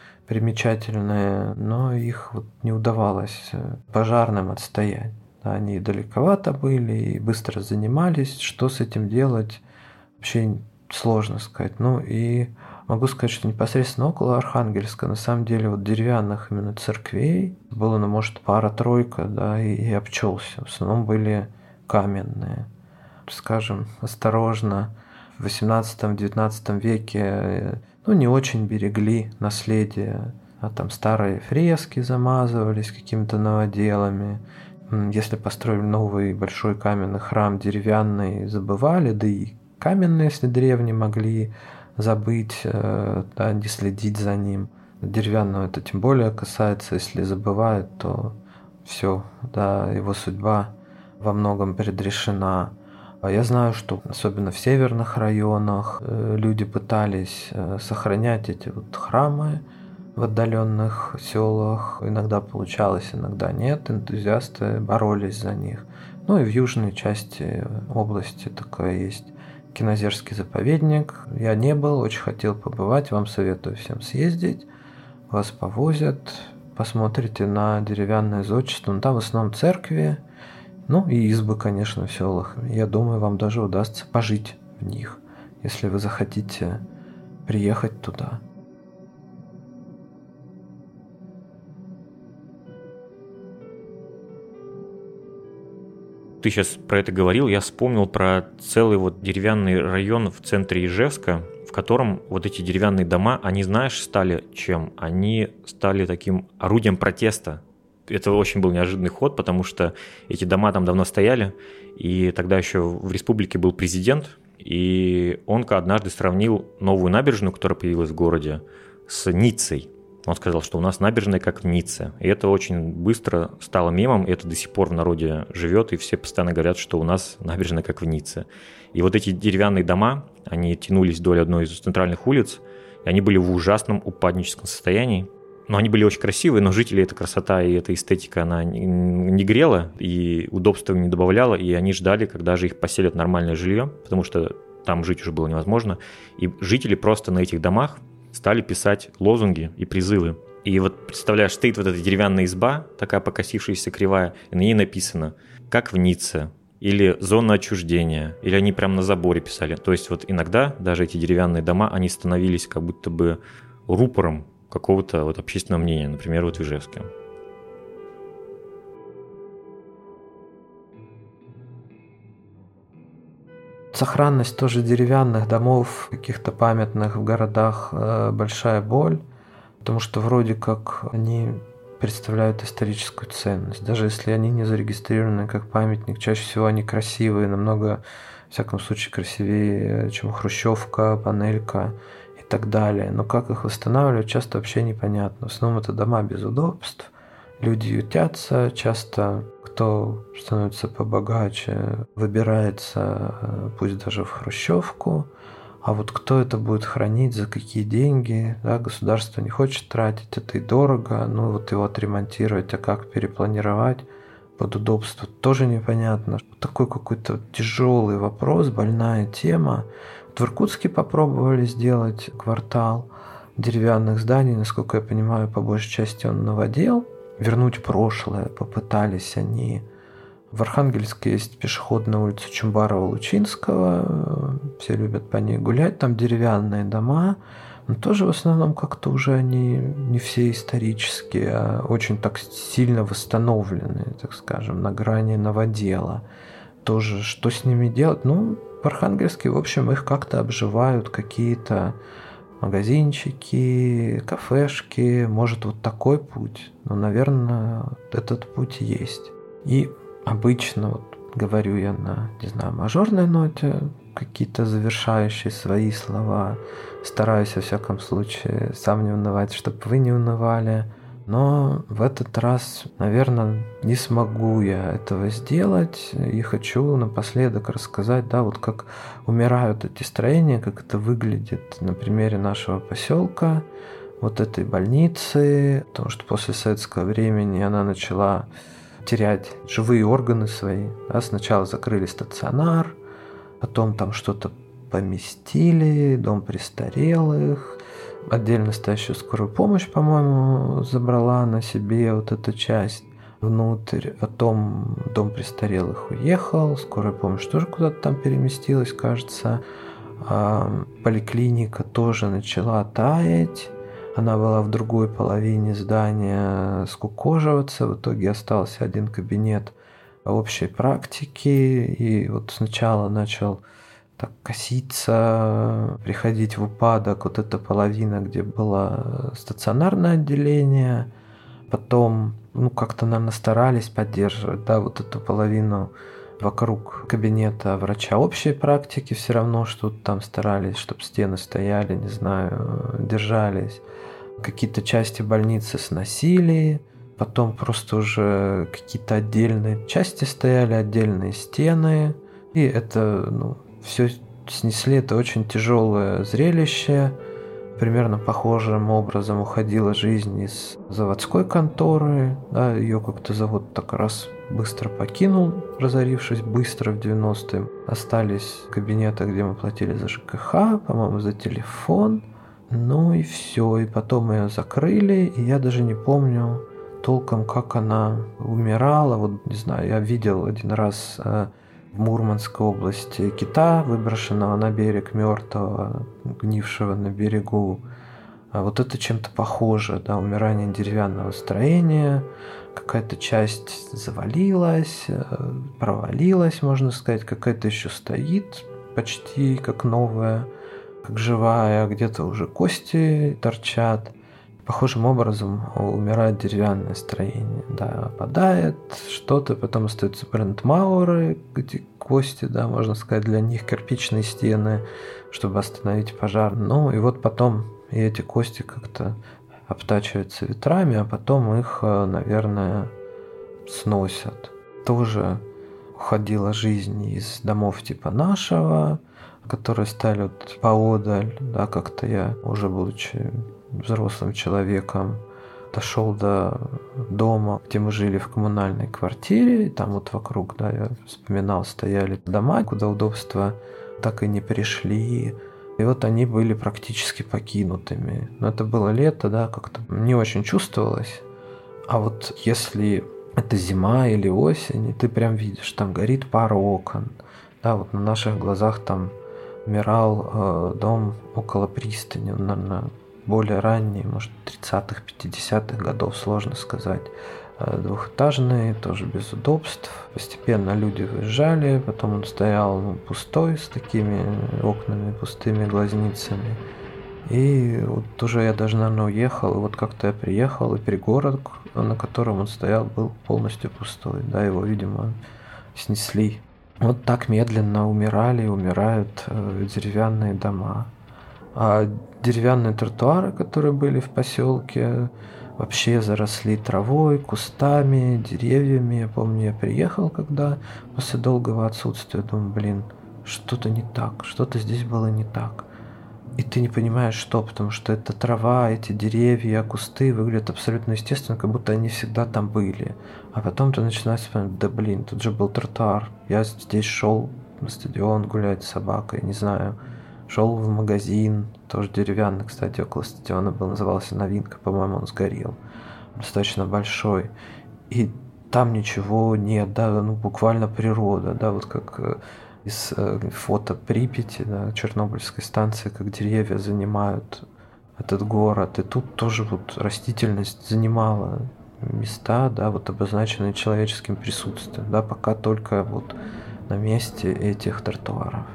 примечательные, но их вот не удавалось пожарным отстоять. Они далековато были и быстро занимались. Что с этим делать, вообще сложно сказать. Ну и могу сказать, что непосредственно около Архангельска, на самом деле, вот деревянных именно церквей было, ну, может, пара-тройка, да, и, и обчелся. В основном были каменные. Скажем, осторожно, в восемнадцатом-девятнадцатом веке, ну, не очень берегли наследие, а там старые фрески замазывались какими-то новоделами. Если построили новый большой каменный храм деревянный, забывали, да и каменные, если древние, могли забыть, да, не следить за ним. Деревянного это тем более касается, если забывают, то все, да, его судьба во многом предрешена. Я знаю, что особенно в северных районах люди пытались сохранять эти вот храмы в отдаленных селах. Иногда получалось, иногда нет. Энтузиасты боролись за них. Ну и в южной части области такое есть Кинозерский заповедник. Я не был, очень хотел побывать. Вам советую всем съездить. Вас повозят, посмотрите на деревянное зодчество. Ну, там в основном церкви. Ну и избы, конечно, в селах. Я думаю, вам даже удастся пожить в них, если вы захотите приехать туда. Ты сейчас про это говорил, я вспомнил про целый вот деревянный район в центре Ижевска, в котором вот эти деревянные дома, они, знаешь, стали чем? Они стали таким орудием протеста. Это очень был неожиданный ход, потому что эти дома там давно стояли, и тогда еще в республике был президент, и он однажды сравнил новую набережную, которая появилась в городе, с Ниццей. Он сказал, что у нас набережная как в Ницце. И это очень быстро стало мемом, и это до сих пор в народе живет, и все постоянно говорят, что у нас набережная как в Ницце. И вот эти деревянные дома, они тянулись вдоль одной из центральных улиц, и они были в ужасном упадническом состоянии. Но они были очень красивые, но жителей эта красота и эта эстетика, она не грела и удобства не добавляла, и они ждали, когда же их поселят в нормальное жилье, потому что там жить уже было невозможно. И жители просто на этих домах стали писать лозунги и призывы. И вот представляешь, стоит вот эта деревянная изба, такая покосившаяся, кривая, и на ней написано «Как в Ницце», или «Зона отчуждения», или они прямо на заборе писали. То есть вот иногда даже эти деревянные дома, они становились как будто бы рупором какого-то вот общественного мнения, например, вот в Ижевске. Сохранность тоже деревянных домов, каких-то памятных в городах, большая боль, потому что вроде как они представляют историческую ценность. Даже если они не зарегистрированы как памятник, чаще всего они красивые, намного, в всяком случае, красивее, чем хрущевка, панелька и так далее. Но как их восстанавливать, часто вообще непонятно. В основном это дома без удобств, люди ютятся, часто кто становится побогаче, выбирается, пусть даже в хрущевку. А вот кто это будет хранить, за какие деньги, да, государство не хочет тратить, это и дорого, ну вот его отремонтировать, а как перепланировать под удобство, тоже непонятно. Такой какой-то тяжелый вопрос, больная тема. Вот в Иркутске попробовали сделать квартал деревянных зданий, насколько я понимаю, по большей части он новодел. Вернуть прошлое попытались они. В Архангельске есть пешеходная улица Чумбарова-Лучинского. Все любят по ней гулять. Там деревянные дома. Но тоже в основном как-то уже они не все исторические, а очень так сильно восстановленные, так скажем, на грани новодела. Тоже что с ними делать? Ну, в Архангельске, в общем, их как-то обживают какие-то магазинчики, кафешки. Может, вот такой путь. Но, наверное, этот путь есть. И обычно, вот говорю я на, не знаю, мажорной ноте, какие-то завершающие свои слова. Стараюсь, во всяком случае, сам не унывать, чтобы вы не унывали. Но в этот раз, наверное, не смогу я этого сделать. И хочу напоследок рассказать, да, вот как умирают эти строения, как это выглядит на примере нашего поселка, вот этой больницы, потому что после советского времени она начала терять живые органы свои. Да, сначала закрыли стационар, потом там что-то поместили, дом престарелых, отдельно стоящую скорую помощь, по-моему, забрала на себе вот эту часть внутрь. Потом дом престарелых уехал, скорая помощь тоже куда-то там переместилась, кажется. А поликлиника тоже начала таять. Она была в другой половине здания скукоживаться. В итоге остался один кабинет общей практики. И вот сначала начал так коситься, приходить в упадок вот эта половина, где было стационарное отделение. Потом, ну, как-то, наверное, старались поддерживать, да, вот эту половину вокруг кабинета врача общей практики, все равно что-то там старались, чтобы стены стояли, не знаю, держались. Какие-то части больницы сносили, потом просто уже какие-то отдельные части стояли, отдельные стены. И это, ну, все снесли, это очень тяжелое зрелище. Примерно похожим образом уходила жизнь из заводской конторы. Да, ее как-то завод так раз быстро покинул, разорившись быстро в девяностые. Остались кабинеты, где мы платили за ЖКХ, по-моему, за телефон. Ну и все. И потом ее закрыли, и я даже не помню толком, как она умирала. Вот, не знаю, я видел один раз в Мурманской области кита, выброшенного на берег, мертвого, гнившего на берегу. А вот это чем-то похоже, да, умирание деревянного строения. Какая-то часть завалилась, провалилась, можно сказать, какая-то еще стоит почти как новая, как живая, где-то уже кости торчат. Похожим образом умирает деревянное строение. Да, опадает что-то, потом остаются брандмауры, где кости, да, можно сказать, для них кирпичные стены, чтобы остановить пожар. Ну и вот потом и эти кости как-то обтачиваются ветрами, а потом их, наверное, сносят. Тоже уходила жизнь из домов типа нашего, которые стали вот поодаль, да, как-то я, уже будучи взрослым человеком, дошел до дома, где мы жили в коммунальной квартире, и там вот вокруг, да, я вспоминал, стояли дома, куда удобства так и не пришли. И вот они были практически покинутыми. Но это было лето, да, как-то не очень чувствовалось. А вот если это зима или осень, и ты прям видишь, там горит пара окон, да, вот на наших глазах там умирал э, дом около пристани, он, наверное, более ранний, может, тридцатых, пятидесятых годов, сложно сказать. Двухэтажный, тоже без удобств. Постепенно люди выезжали, потом он стоял ну, пустой, с такими окнами, пустыми глазницами. И вот уже я даже, наверное, уехал, и вот как-то я приехал, и пригород, на котором он стоял, был полностью пустой. Да, его, видимо, снесли. Вот так медленно умирали и умирают деревянные дома. А деревянные тротуары, которые были в поселке, вообще заросли травой, кустами, деревьями. Я помню, я приехал, когда после долгого отсутствия, думаю, блин, что-то не так, что-то здесь было не так. И ты не понимаешь, что, потому что эта трава, эти деревья, кусты выглядят абсолютно естественно, как будто они всегда там были. А потом ты начинаешь вспоминать, да блин, тут же был тротуар, я здесь шел на стадион гулять с собакой, не знаю. Шел в магазин, тоже деревянный, кстати, около стадиона был, назывался «Новинка», по-моему, он сгорел. Достаточно большой. И там ничего нет, да, ну буквально природа, да, вот как из фото Припяти, да, Чернобыльской станции, как деревья занимают этот город. И тут тоже вот растительность занимала места, да, вот обозначенные человеческим присутствием, да, пока только вот на месте этих тротуаров.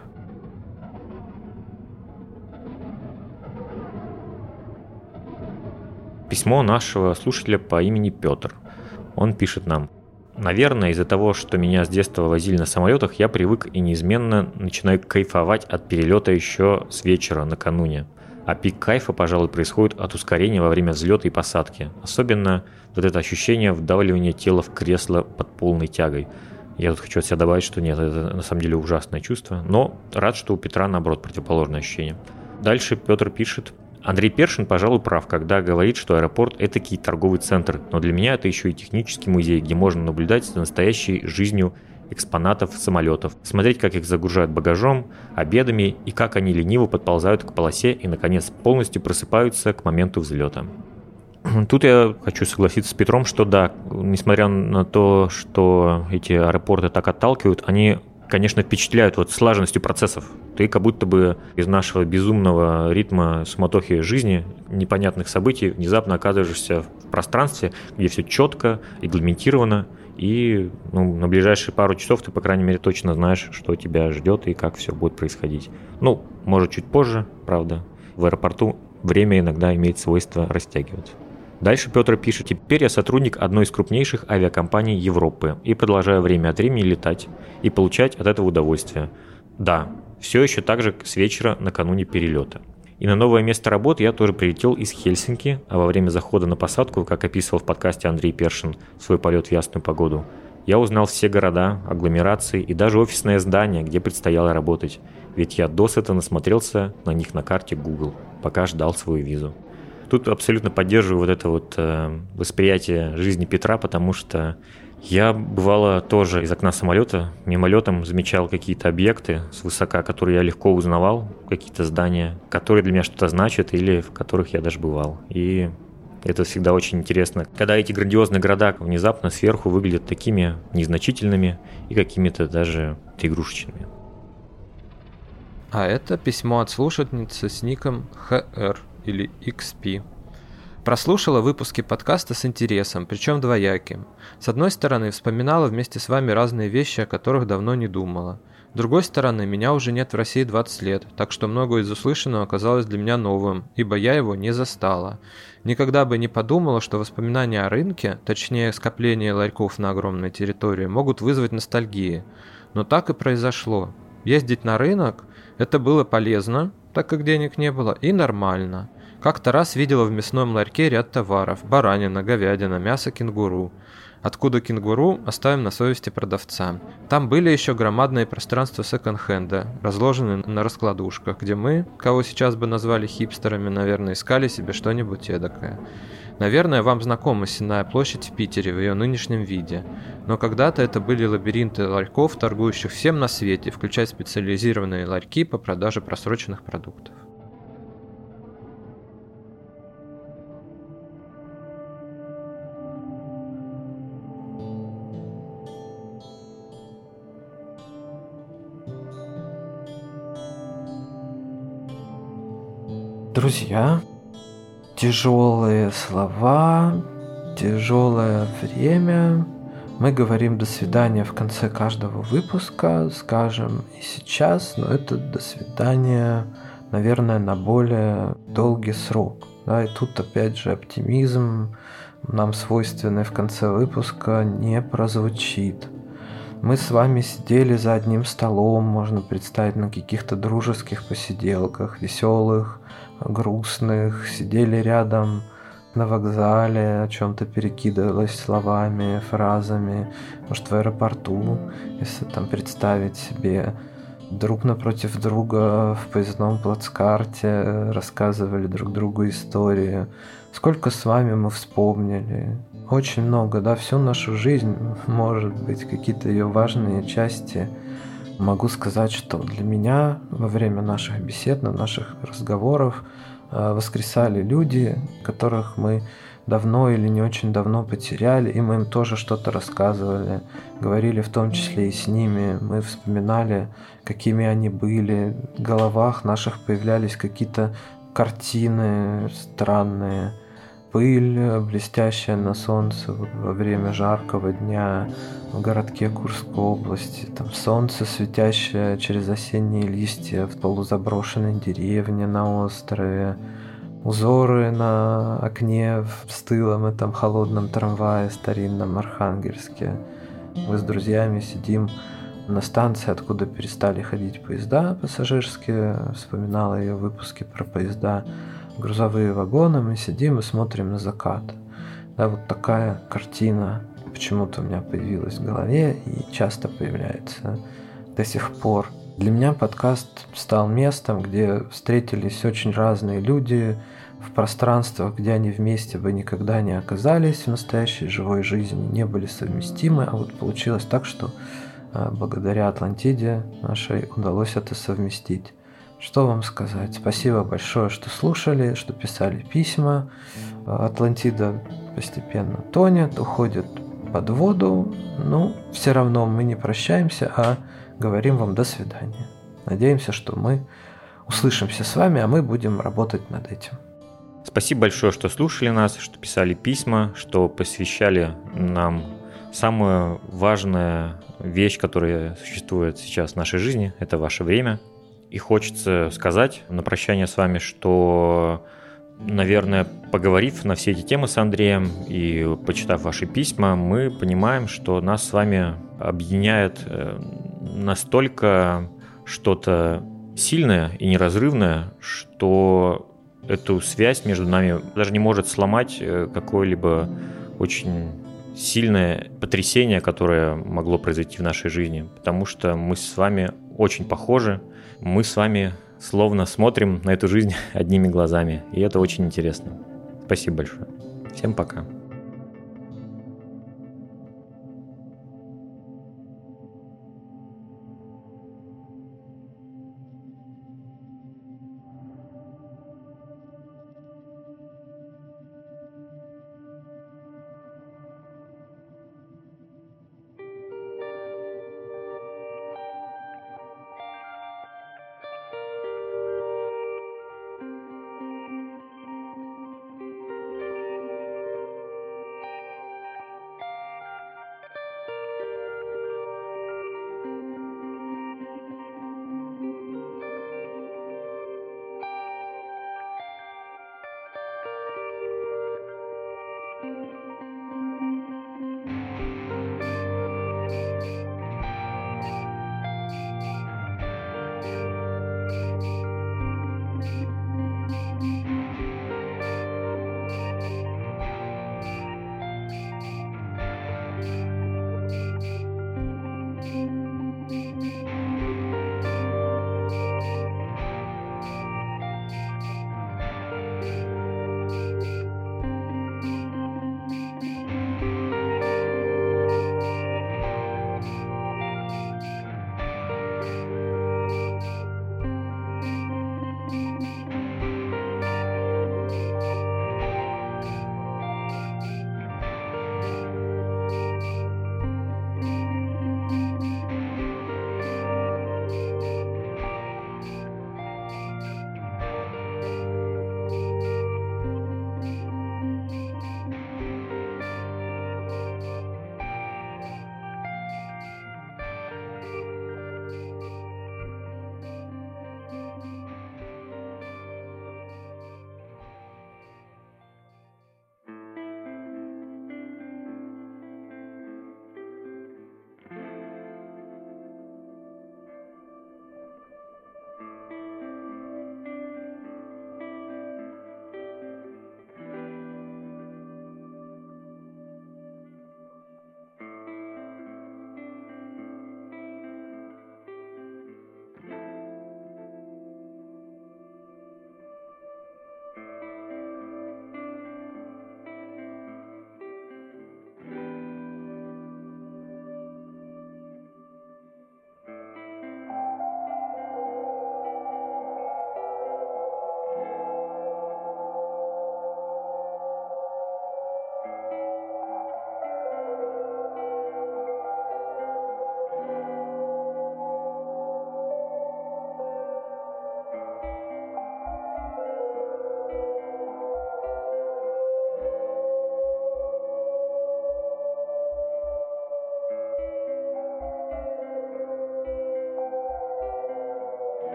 Письмо нашего слушателя по имени Петр. Он пишет нам. Наверное, из-за того, что меня с детства возили на самолетах, я привык и неизменно начинаю кайфовать от перелета еще с вечера накануне. А пик кайфа, пожалуй, происходит от ускорения во время взлета и посадки. Особенно вот это ощущение вдавливания тела в кресло под полной тягой. Я тут хочу от себя добавить, что нет, это на самом деле ужасное чувство. Но рад, что у Петра, наоборот, противоположное ощущение. Дальше Петр пишет. Андрей Першин, пожалуй, прав, когда говорит, что аэропорт – это торговый центр, но для меня это еще и технический музей, где можно наблюдать за настоящей жизнью экспонатов самолетов, смотреть, как их загружают багажом, обедами и как они лениво подползают к полосе и, наконец, полностью просыпаются к моменту взлета. Тут я хочу согласиться с Петром, что да, несмотря на то, что эти аэропорты так отталкивают, они, конечно, впечатляют вот слаженностью процессов. Ты как будто бы из нашего безумного ритма суматохи жизни, непонятных событий, внезапно оказываешься в пространстве, где все четко, регламентировано, и ну, на ближайшие пару часов ты, по крайней мере, точно знаешь, что тебя ждет и как все будет происходить. Ну, может, чуть позже, правда. В аэропорту время иногда имеет свойство растягиваться. Дальше Петр пишет, теперь я сотрудник одной из крупнейших авиакомпаний Европы и продолжаю время от времени летать и получать от этого удовольствие. Да, все еще так же с вечера накануне перелета. И на новое место работы я тоже прилетел из Хельсинки, а во время захода на посадку, как описывал в подкасте Андрей Першин свой полет в ясную погоду, я узнал все города, агломерации и даже офисное здание, где предстояло работать, ведь я досыта насмотрелся на них на карте Google, пока ждал свою визу. Тут абсолютно поддерживаю вот это вот э, восприятие жизни Петра, потому что я, бывало, тоже из окна самолета мимолетом замечал какие-то объекты свысока, которые я легко узнавал, какие-то здания, которые для меня что-то значат или в которых я даже бывал. И это всегда очень интересно, когда эти грандиозные города внезапно сверху выглядят такими незначительными и какими-то даже игрушечными. А это письмо от слушательницы с ником эйч эр или икс пи. Прослушала выпуски подкаста с интересом, причем двояким. С одной стороны, вспоминала вместе с вами разные вещи, о которых давно не думала. С другой стороны, меня уже нет в России двадцать лет, так что многое из услышанного оказалось для меня новым, ибо я его не застала. Никогда бы не подумала, что воспоминания о рынке, точнее скопление ларьков на огромной территории, могут вызвать ностальгию. Но так и произошло. Ездить на рынок – это было полезно, так как денег не было, и нормально. Как-то раз видела в мясном ларьке ряд товаров – баранина, говядина, мясо кенгуру. Откуда кенгуру, оставим на совести продавца. Там были еще громадные пространства секонд-хенда, разложенные на раскладушках, где мы, кого сейчас бы назвали хипстерами, наверное, искали себе что-нибудь эдакое. Наверное, вам знакома Сенная площадь в Питере в ее нынешнем виде, но когда-то это были лабиринты ларьков, торгующих всем на свете, включая специализированные ларьки по продаже просроченных продуктов. Друзья, тяжелые слова, тяжелое время. Мы говорим «до свидания» в конце каждого выпуска, скажем и сейчас, но это «до свидания», наверное, на более долгий срок. Да, и тут опять же оптимизм, нам свойственный в конце выпуска, не прозвучит. Мы с вами сидели за одним столом, можно представить, на каких-то дружеских посиделках, веселых, грустных, сидели рядом на вокзале, о чем-то перекидывалось словами, фразами, может, в аэропорту, если там представить себе, друг напротив друга в поездном плацкарте рассказывали друг другу истории. Сколько с вами мы вспомнили. Очень много, да, всю нашу жизнь, может быть, какие-то ее важные части. Могу сказать, что для меня во время наших бесед, наших разговоров воскресали люди, которых мы давно или не очень давно потеряли, и мы им тоже что-то рассказывали, говорили в том числе и с ними, мы вспоминали, какими они были, в головах наших появлялись какие-то картины странные, пыль, блестящая на солнце во время жаркого дня в городке Курской области, там солнце, светящее через осенние листья в полузаброшенной деревне на острове, узоры на окне в стылом этом холодном трамвае старинном Архангельске. Мы с друзьями сидим на станции, откуда перестали ходить поезда пассажирские, вспоминала ее выпуски про поезда, грузовые вагоны, мы сидим и смотрим на закат. Да, вот такая картина почему-то у меня появилась в голове и часто появляется до сих пор. Для меня подкаст стал местом, где встретились очень разные люди в пространствах, где они вместе бы никогда не оказались в настоящей живой жизни, не были совместимы, а вот получилось так, что благодаря Атлантиде нашей удалось это совместить. Что вам сказать? Спасибо большое, что слушали, что писали письма. Атлантида постепенно тонет, уходит под воду. Но все равно мы не прощаемся, а говорим вам до свидания. Надеемся, что мы услышимся с вами, а мы будем работать над этим. Спасибо большое, что слушали нас, что писали письма, что посвящали нам самую важную вещь, которая существует сейчас в нашей жизни. Это ваше время. И хочется сказать на прощание с вами, что, наверное, поговорив на все эти темы с Андреем и почитав ваши письма, мы понимаем, что нас с вами объединяет настолько что-то сильное и неразрывное, что эту связь между нами даже не может сломать какое-либо очень сильное потрясение, которое могло произойти в нашей жизни, потому что мы с вами очень похожи. Мы с вами словно смотрим на эту жизнь одними глазами, и это очень интересно. Спасибо большое. Всем пока.